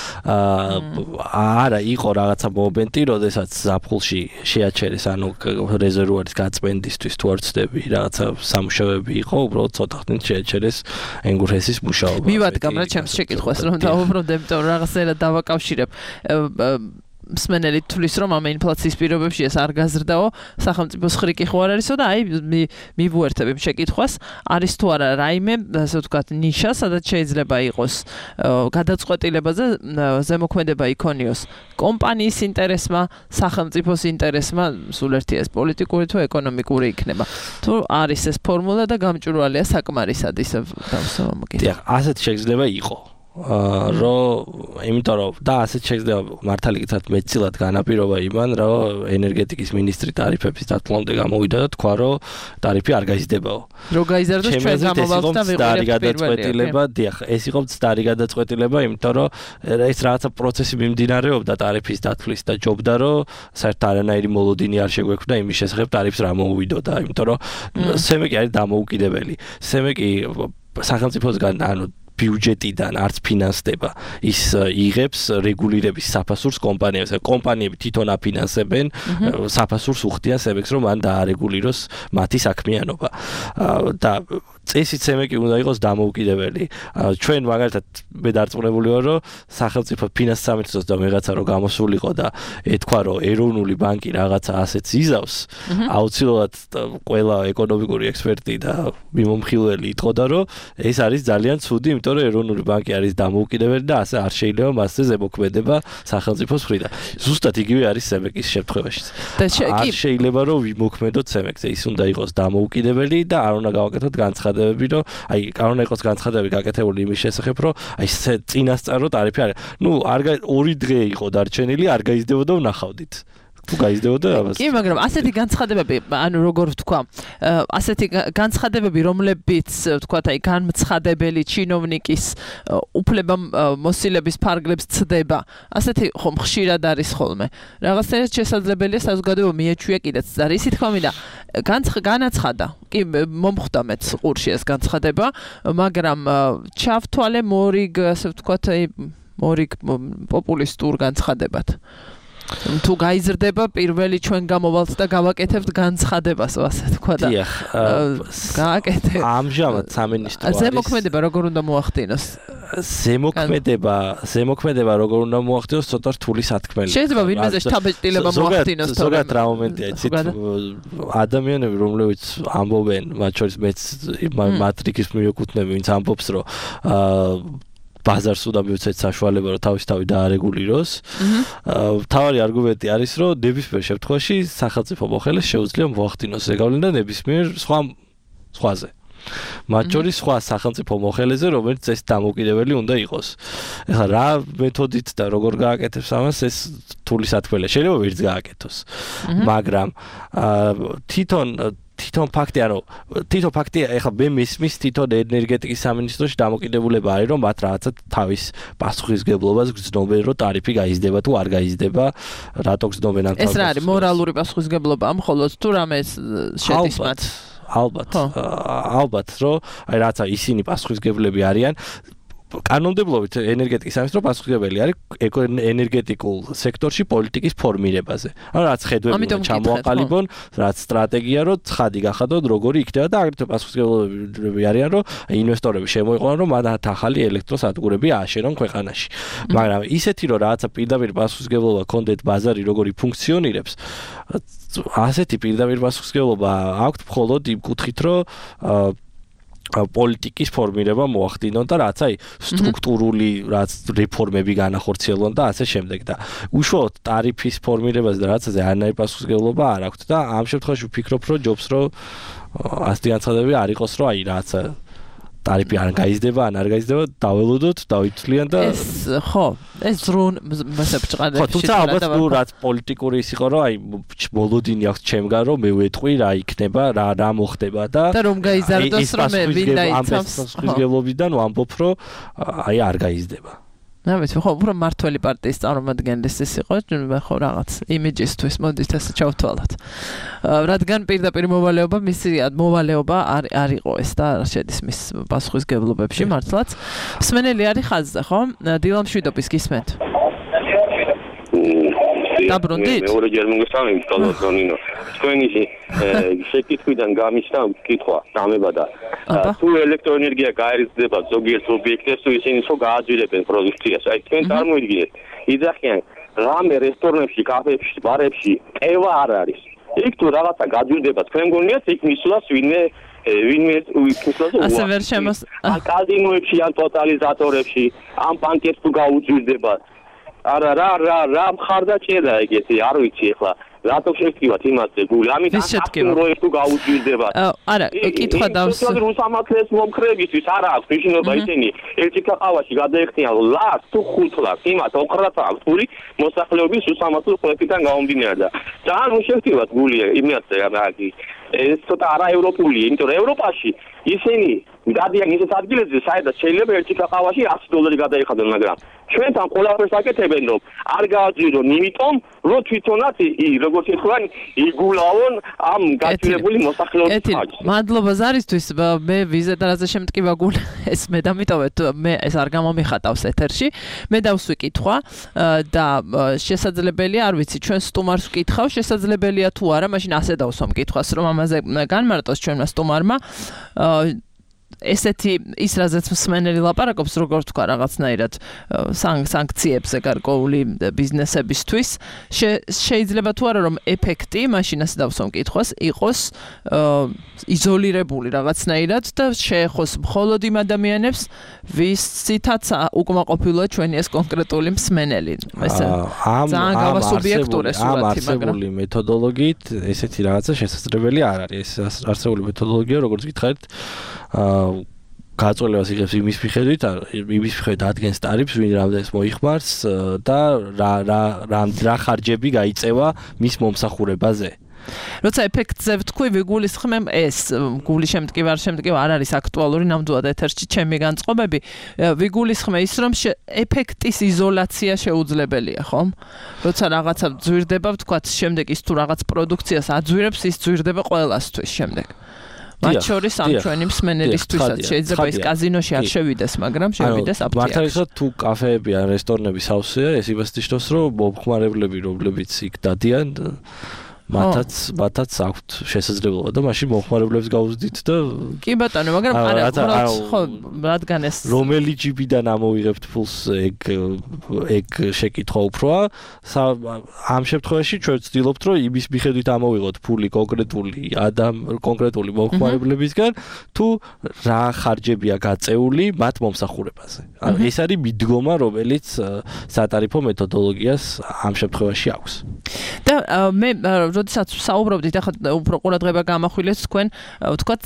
არა იყო რაღაცა მომენტი როდესაც ზაფხულში შეაჩერეს ანუ რეზერვუარის გაწმენდისთვის თუ არ ვცდები რაღაცა სამუშაოები იყო უბრალოდ ცოტა ხნით შეაჩერეს ენგურჰესის მუშაობა მივადგამ რა ჩემს შეკითხვას რომ დავუბრუნდე იმიტომ რომ რაღაცა დავაკავშირებ მსმენელი თulis რომ ამ ინფლაციის პირობებში ეს არ გაზრდაო სახელმწიფოს ხრიკი ხო არ არისო და აი მივუერთებ იმ შეკითხვას არის თუ არა რაიმე ასე ვთქვათ ნიშა სადაც შეიძლება იყოს გადაწყვეტილება და ზემოქმედება იქონიოს კომპანიის ინტერესმა სახელმწიფოს ინტერესმა სულ ერთი ეს პოლიტიკური თუ ეკონომიკური იქნება თუ არის ეს ფორმულა და გამჭვირვალეა საკმარისად ისე დავსვა მოგიწევ ასეთ შეიძლება იყო იმიტომ რომ და ასეთ შეიძლება მართალი გითხრათ მეცილად განაპირობა იმან რომ ენერგეტიკის მინისტრი ტარიფების დათვლამდე გამოვიდა და თქვა რომ ტარიფი არ გაიზრდებაო რომ გაიზარდოს ჩვენ გამოვაქვს და ვიყურებთ გადაწყვეტილება დიახ ეს იყო მცდარი გადაწყვეტილება იმიტომ რომ ეს რაღაცა პროცესი მიმდინარეობდა ტარიფის დათვლის და ჯობდა რომ საერთოდ არანაირი მოლოდინი არ შეგვექმნა იმის შესახებ ტარიფს რა მოუვიდოდა იმიტომ რომ სემეკი არის დამოუკიდებელი სემეკი სახელმწიფოსგან ანუ ბიუჯეტიდან არც ფინანსდება ის იღებს რეგულირების საფასურს კომპანიებს კომპანიები თვითონ აფინანსებენ საფასურს უხდიან სემეკს რომ მან დაარეგულიროს მათი საქმიანობა და წესით სემეკი უნდა იყოს დამოუკიდებელი. ჩვენ მაგალითად მე დარწმუნებული ვარ, რომ სახელმწიფო ფინანსის სამინისტროს და ვიღაცა რომ გამოსულიყო და ეთქვა, რომ ეროვნული ბანკი რაღაცა ასეთს იზავს, აუცილებლად ყველა ეკონომიკური ექსპერტი და მიმომხილველი იტყოდა, რომ ეს არის ძალიან ცუდი, იმიტომ რომ ეროვნული ბანკი არის დამოუკიდებელი და ასე არ შეიძლება მასზე ზემოქმედება სახელმწიფოს მხრიდან. ზუსტად იგივე არის სემეკის შემთხვევაშიც. არ შეიძლება რომ ვიმოქმედოთ სემეკზე, ის უნდა იყოს დამოუკიდებელი და არ უნდა გავაკეთოთ განცხადებები, რომ აი არ უნდა იყოს განცხადებები გაკეთებული იმის შესახებ, რომ აი წინასწარო ტარიფი არის. ორი დღე იყო დარჩენილი, არ გაიზრდებოდა ვნახავდით. თუ გაიზრდებოდა ამას. კი, მაგრამ ასეთი განცხადებები, ანუ როგორ ვთქვა, ასეთი განცხადებები, რომლებიც ვთქვა, აი განმცხადებელი ჩინოვნიკის უფლება მოსილების ფარგლებს ცდება, ასეთი ხომ ხშირად არის ხოლმე. რაღაცნაირად შესაძლებელია საზოგადოება მიეჩვია კიდეც. და ისი თქმა მინდა, განაცხადა. კი, მომხვდა მეც ყურში ეს განცხადება, მაგრამ ჩავთვალე მორიგ, ასე ვთქვა, მორიგ პოპულისტურ განცხადებად. თუ გაიზრდება პირველი ჩვენ გამოვალთ და გავაკეთებთ განცხადებას, ასე თქვა და გააკეთე. ამჟამად სამინისტრო არის. ზემოქმედება როგორ უნდა მოახდინოს? ზემოქმედება როგორ უნდა მოახდინოს, ცოტა რთული სათქმელი. შეიძლება ვინმეზე შთაბეჭდილება მოახდინოს, ზოგადად რა მომენტია, იცით, ადამიანები, რომლებიც ამბობენ, მათ შორის მეც მატრიკის მიეკუთვნები, ვინც ამბობს, რომ ბაზარს უნდა მივცეთ საშუალება, რომ თავისთავად დაარეგულიროს. მთავარი არგუმენტი არის, რომ ნებისმიერ შემთხვევაში სახელმწიფო მოხელეს შეუძლია მოახდინოს ზეგავლენა ნებისმიერ სხვაზე. მათ შორის სხვა სახელმწიფო მოხელეზე, რომელიც წესით დამოუკიდებელი უნდა იყოს. ეხლა რა მეთოდით და როგორ გააკეთებს ამას, ეს რთული სათქმელია. შეიძლება ვერც გააკეთოს. მაგრამ თვითონ ფაქტია, ეხლა მე მისმის თვითონ ენერგეტიკის სამინისტროში დამოკიდებულება არის, რომ მათ რაღაცა თავის პასუხისგებლობას გრძნობენ, რომ ტარიფი გაიზრდება თუ არ გაიზრდება, რატო გრძნობენ ამ ეს რა არის მორალური პასუხისგებლობა, მხოლოდ თუ რამე შედის მათ? ალბათ, რომ აი რაღაცა ისინი პასუხისგებლები არიან. კანონმდებლობით ენერგეტიკის სამინისტრო პასუხისმგებელი არის ენერგეტიკულ სექტორში პოლიტიკის ფორმირებაზე. ანუ რაც ხედვები ჩამოაყალიბონ, რაც სტრატეგია, რომ ცხადი გახადონ, როგორი იქნება და აგრეთვე პასუხისმგებლები არიან, რომ ინვესტორები შემოიყვანონ, რომ მათ ახალი ელექტროსადგურები ააშენონ ქვეყანაში. მაგრამ ისეთი, რომ რაღაცა პირდაპირ პასუხისმგებლობა კონდეთ ბაზარი როგორი ფუნქციონირებს, ასეთი პირდაპირ პასუხისმგებლობა აქვთ მხოლოდ იმ კუთხით, რომ პოლიტიკის ფორმირება მოახდინონ და რაც აი სტრუქტურული რაც რეფორმები განახორციელონ და ასე შემდეგ და უშუალოდ ტარიფის ფორმირებას და რაცაზე არანაირი პასუხისმგებლობა არ აქვთ და ამ შემთხვევაში ვფიქრობ რომ ჯობს რომ ასეთი განცხადებები არ იყოს რომ აი რაცა ტარიფი არ გაიზრდება ან არ გაიზრდება დაველოდოთ დავითვლიან და ეს ზრუნ მასაბჭყადებში ხო თუმცა ალბათ ნუ რაც პოლიტიკური ის იყო რომ აი მოლოდინი აქვს ჩემგან რომ მე ვეტყვი რა იქნება რა მოხდება და რომ გაიზარდოს რომ მე ვინ დაიცავს ხიზგებლობიდან ვამბობ რომ აი არ გაიზრდება ნამეც ხო უფრო მართველი პარტიის წარმომადგენლის ის იყო ხო რაღაც იმიჯისთვის მოდით ასე ჩავთვალოთ რადგან პირდაპირ მოვალეობა მისი მოვალეობა არ იყო ეს და შედის მის პასუხისგებლობებში მართლაც მსმენელი არის ხაზზე ხო დილამშვიდობის გისმენთ დაბრუნდით მეორე ჯერ მოგესალმებით კოლონინო თქვენი შეკითხვიდან გამიშთა კითხვა დამება და თუ ელექტროენერგია გაიზრდება ზოგიერთ ობიექტებს თუ ისინი ხო გააძვირებენ პროდუქციას აი თქვენ წარმოიდგინეთ იძახიან რამე რესტორნებში კაფეებში ბარებში ყევა არ არის იქ თუ რაღაცა გაძვირდება თქვენ გონიათ იქ მისვლას ვინმე ასე ვერ შემოს ან კაზინოებში ან ტოტალიზატორებში ან ბანკებს თუ გაუძვირდება არა რა მხარდაჭერა ეგეთი არ ვიცი ახლა რატო შევკივათ იმაზე გული ამით აქტიურად თუ გაუძვირდება არა კითხვა დავს რუსამართლეს მომხრებისთვის არა აქვს მნიშვნელობა ისინი ერთი კაყავაში გადაეხტიან ლას თუ ხუთლას იმათ ოქრათა აქტური მოსახლეობის რუსამართლ პროექტიდან გამომდინარე და ძალიან შევკივათ გული იმაზე რაგი ეს ცოტა არაევროპულია იმიტომ რომ ევროპაში ისინი გადიან ისეთ ადგილებზე საერთოდ შეიძლება ერთი კაყავაში $100 გადაიხადონ მაგრამ ჩვენთან ყველაფერს აკეთებენ რომ არ გააძვირონ იმიტომ რომ თვითონაც როგორც ეთქვან იგულავონ ამ გაჭირებული მოსახლეობის ხარჯს მადლობა ზარისთვის მე ვიზიტარაზე შემტკივა გულ ეს მე დამიტოვეთ მე ეს არ გამომიხატავს ეთერში მე დავსვი კითხვა და შესაძლებელია არ ვიცი ჩვენ სტუმარს ვკითხავ შესაძლებელია თუ არა მაშინ ასე დავსვამ კითხვას რომ ამაზე განმარტოს ჩვენმა სტუმარმა ესეთი ის რაზეც მსმენელი ლაპარაკობს, როგორ თქვა რაღაცნაირად სანქციებზე გარკვეული ბიზნესებისთვის, შეიძლება თუ არა რომ ეფექტი, მაშინ ასე დავსვამ კითხვას, იყოს იზოლირებული რაღაცნაირად და შეეხოს მხოლოდ იმ ადამიანებს, ვისითაც უკმაყოფილოა ჩვენი ეს კონკრეტული მსმენელი. ესე ძალიან გავასუბიექტურე სურათი, მაგრამ არსებული მეთოდოლოგიით ესეთი რაღაცა შესაძლებელი არ არის. ეს არსებული მეთოდოლოგია, როგორც გითხარით, გაწოლებას იღებს იმის მიხედვით ადგენს ტარიფს, ვინ რამდენს მოიხმარს და რა ხარჯები გაიწევა მის მომსახურებაზე. როცა ეფექტზე ვთქვი, ვიგულისხმებ ეს გულის შემდგივ არ არის აქტუალური ნამდვილად ეთერში ჩემი განწყობები. ვიგულისხმე ის რომ ეფექტის იზოლაცია შეუძლებელია, ხომ? როცა რაღაცა ძვირდება, ვთქვათ, შემდეგ ის თუ რაღაც პროდუქციას აძვირებს, ის ძვირდება ყველასთვის შემდეგ. მათ შორის ამ ჩვენი მსმენელისთვისაც შეიძლება ის კაზინოში არ შევიდეს, მაგრამ შევიდეს აფთიაქში. მართალია თუ კაფეები ან რესტორნები სავსეა, ეს იმას ნიშნავს, რომ მომხმარებლები, რომლებიც იქ დადიან, მათაც აქვთ შესაძლებლობა და მაშინ მომხმარებლებს გაუზდით და კი ბატონო, მაგრამ არა, ხო, რადგან ეს რომელი ჯიბიდან ამოვიღებთ ფულს, ეგ შეკითხვა უფროა. ამ შემთხვევაში ჩვენ ვცდილობთ, რომ იმის მიხედვით ამოვიღოთ ფული კონკრეტული მომხმარებლებისგან, თუ რა ხარჯებია გაწეული მათ მომსახურებაზე. ეს არის მიდგომა, რომელიც სატარიფო მეთოდოლოგიას ამ შემთხვევაში აქვს. და მე როდესაც საუბრობდით, ახლა უფრო ყურადღება გამახვილეთ თქვენ, ვთქვათ,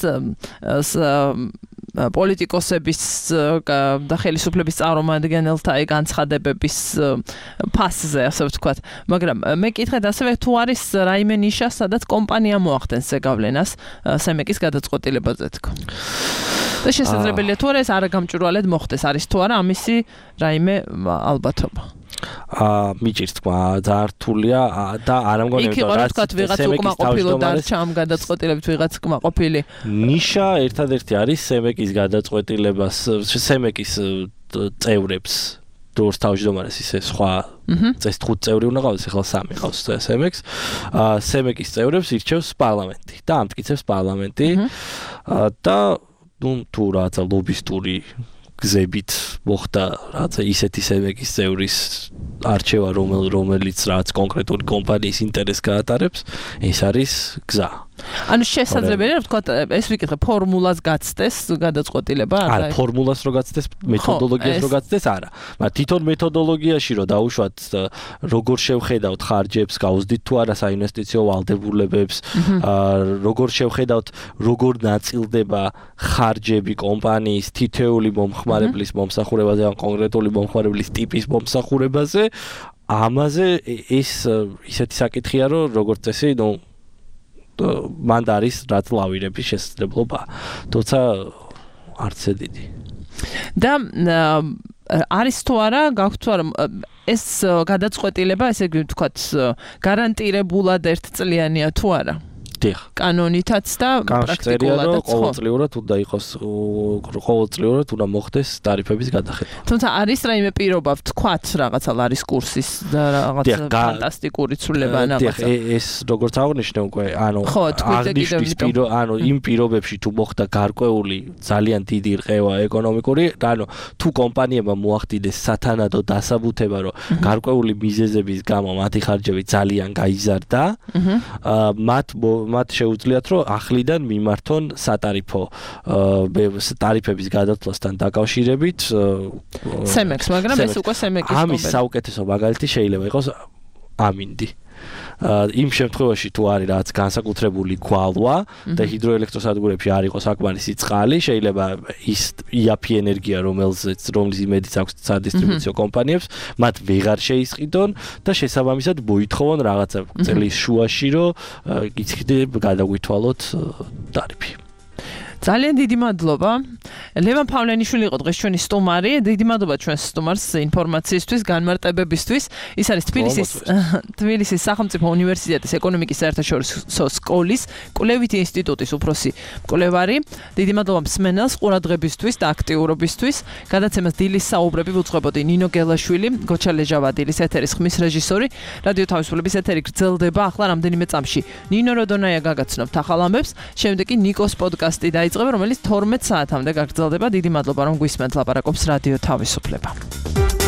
პოლიტიკოსების და ხელისუფლების წარმომადგენელთა განცხადებების ფასზე, ასე ვთქვათ. მაგრამ მე კითხეთ ასევე თუ არის რაიმე ნიშა, სადაც კომპანია მოახდენს ზეგავლენას სემეკის გადაწყვეტილებაზე თქო. და შესაძლებელია თუ არა ეს არაგამჭვირვალედ მოხდეს, არის თუ არა ამისი რაიმე ალბათობა. მიჭირს თქვა ძალიან რთულია და არ ამგონია იქ იყო რა თქვათ ვიღაც უკმაყოფილო დარჩა ამ გადაწყვეტილებით ვიღაც უკმაყოფილი ნიშა ერთადერთი არის სემეკის გადაწყვეტილებას სემეკის წევრებს დორს თავმჯდომარეს ისე სხვა წეს 5 წევრი უნდა ყავდეს ახლა 3 ყავს სემეკს სემეკის წევრებს ირჩევს პარლამენტი და ამტკიცებს პარლამენტი და თუ რაღაცა ლობისტური გზებით მოხდა რაღაცა ისეთი სემეკის წევრის არჩევა რომელიც რაღაც კონკრეტული კომპანიის ინტერესს გაატარებს ეს არის გზა ანუ შესაძლებელია ვთქვათ ეს ვიკითხე ფორმულას გაცდეს გადაწყვეტილება არა ფორმულას რო გაცდეს მეთოდოლოგიას რო გაცდეს არა მაგრამ თვითონ მეთოდოლოგიაში რო დაუშვათ როგორ შევხედავთ ხარჯებს გაუზდით თუ არა საინვესტიციო ვალდებულებებს როგორ შევხედავთ როგორ ნაწილდება ხარჯები კომპანიის თითეული მომხმარებლის მომსახურებაზე ან კონკრეტული მომხმარებლის ტიპის მომსახურებაზე ამაზე ეს ისეთი საკითხია რომ როგორც წესი მან არის რაც ლავირების შესაძლებლობა თორსა არც დიდი და არის თუ არა გაქვთ თუ არა ეს გადაწყვეტილება ესე ვთქვათ გარანტირებულად ერთწლიანია თუ არა დიახ კანონითაც და პრაქტიკულადაც ყოველწლიურად უნდა იყოს ყოველწლიურად უნდა მოხდეს ტარიფების გადახედვა თუმცა არის რაიმე პირობა ვთქვათ რაღაცა ლარის კურსის და რაღაცა ფანტასტიკური ცვლილება რაღაცა ეს როგორც აღნიშნე უკვე ანუ აღნიშნის ანუ იმ პირობებში თუ მოხდა გარკვეული ძალიან დიდი რყევა ეკონომიკური ანუ თუ კომპანიებმა მოახდინეს სათანადო დასაბუთება რომ გარკვეული მიზეზების გამო მათი ხარჯები ძალიან გაიზარდა მათ შეუძლიათ რომ ახლიდან მიმართონ სატარიფო ტარიფების გადათვლასთან დაკავშირებით სემექს მაგრამ ეს უკვე სემეკის ამის საუკეთესო მაგალითი შეიძლება იყოს ამინდი იმ შემთხვევაში თუ არის რაღაც განსაკუთრებული გვალვა და ჰიდროელექტროსადგურებში არ იყოს საკმარისი წყალი შეიძლება ის იაფი ენერგია რომელიც იმედიც აქვს სადისტრიბუციო კომპანიებს მათ ვეღარ შეისყიდონ და შესაბამისად მოითხოვონ რაღაცა წელის შუაში რომ იცხდეთ გადაგვითვალოთ ტარიფი ძალიან დიდი მადლობა. ლევან ფავლენიშვილი იყო დღეს ჩვენი სტუმარი. დიდი მადლობა ჩვენს სტუმარს ინფორმაციისთვის, განმარტებებისთვის. ის არის თბილისის სახელმწიფო უნივერსიტეტის ეკონომიკის საერთაშორისო სკოლის კვლევითი ინსტიტუტის უფროსი მკვლევარი. დიდი მადლობა მსმენელს ყურადღებისთვის და აქტიურობისთვის. გადაცემას დილის საუბრები ვუძღვებოდი ნინო გელაშვილი, გოჩა ლეჟავადილის ეთერის ხმის რეჟისორი. რადიო თავისუფლების ეთერი გრძელდება ახლა რამდენიმე წამში. ნინო როდონაია გაგაცნობთ ახალ ამბებს, შემდეგ კი ნიკოს პოდკასტი და დაიწყება, რომელიც 12 საათამდე გაგრძელდება. დიდი მადლობა, რომ გვისმენთ ლაპარაკობს რადიო თავისუფლება.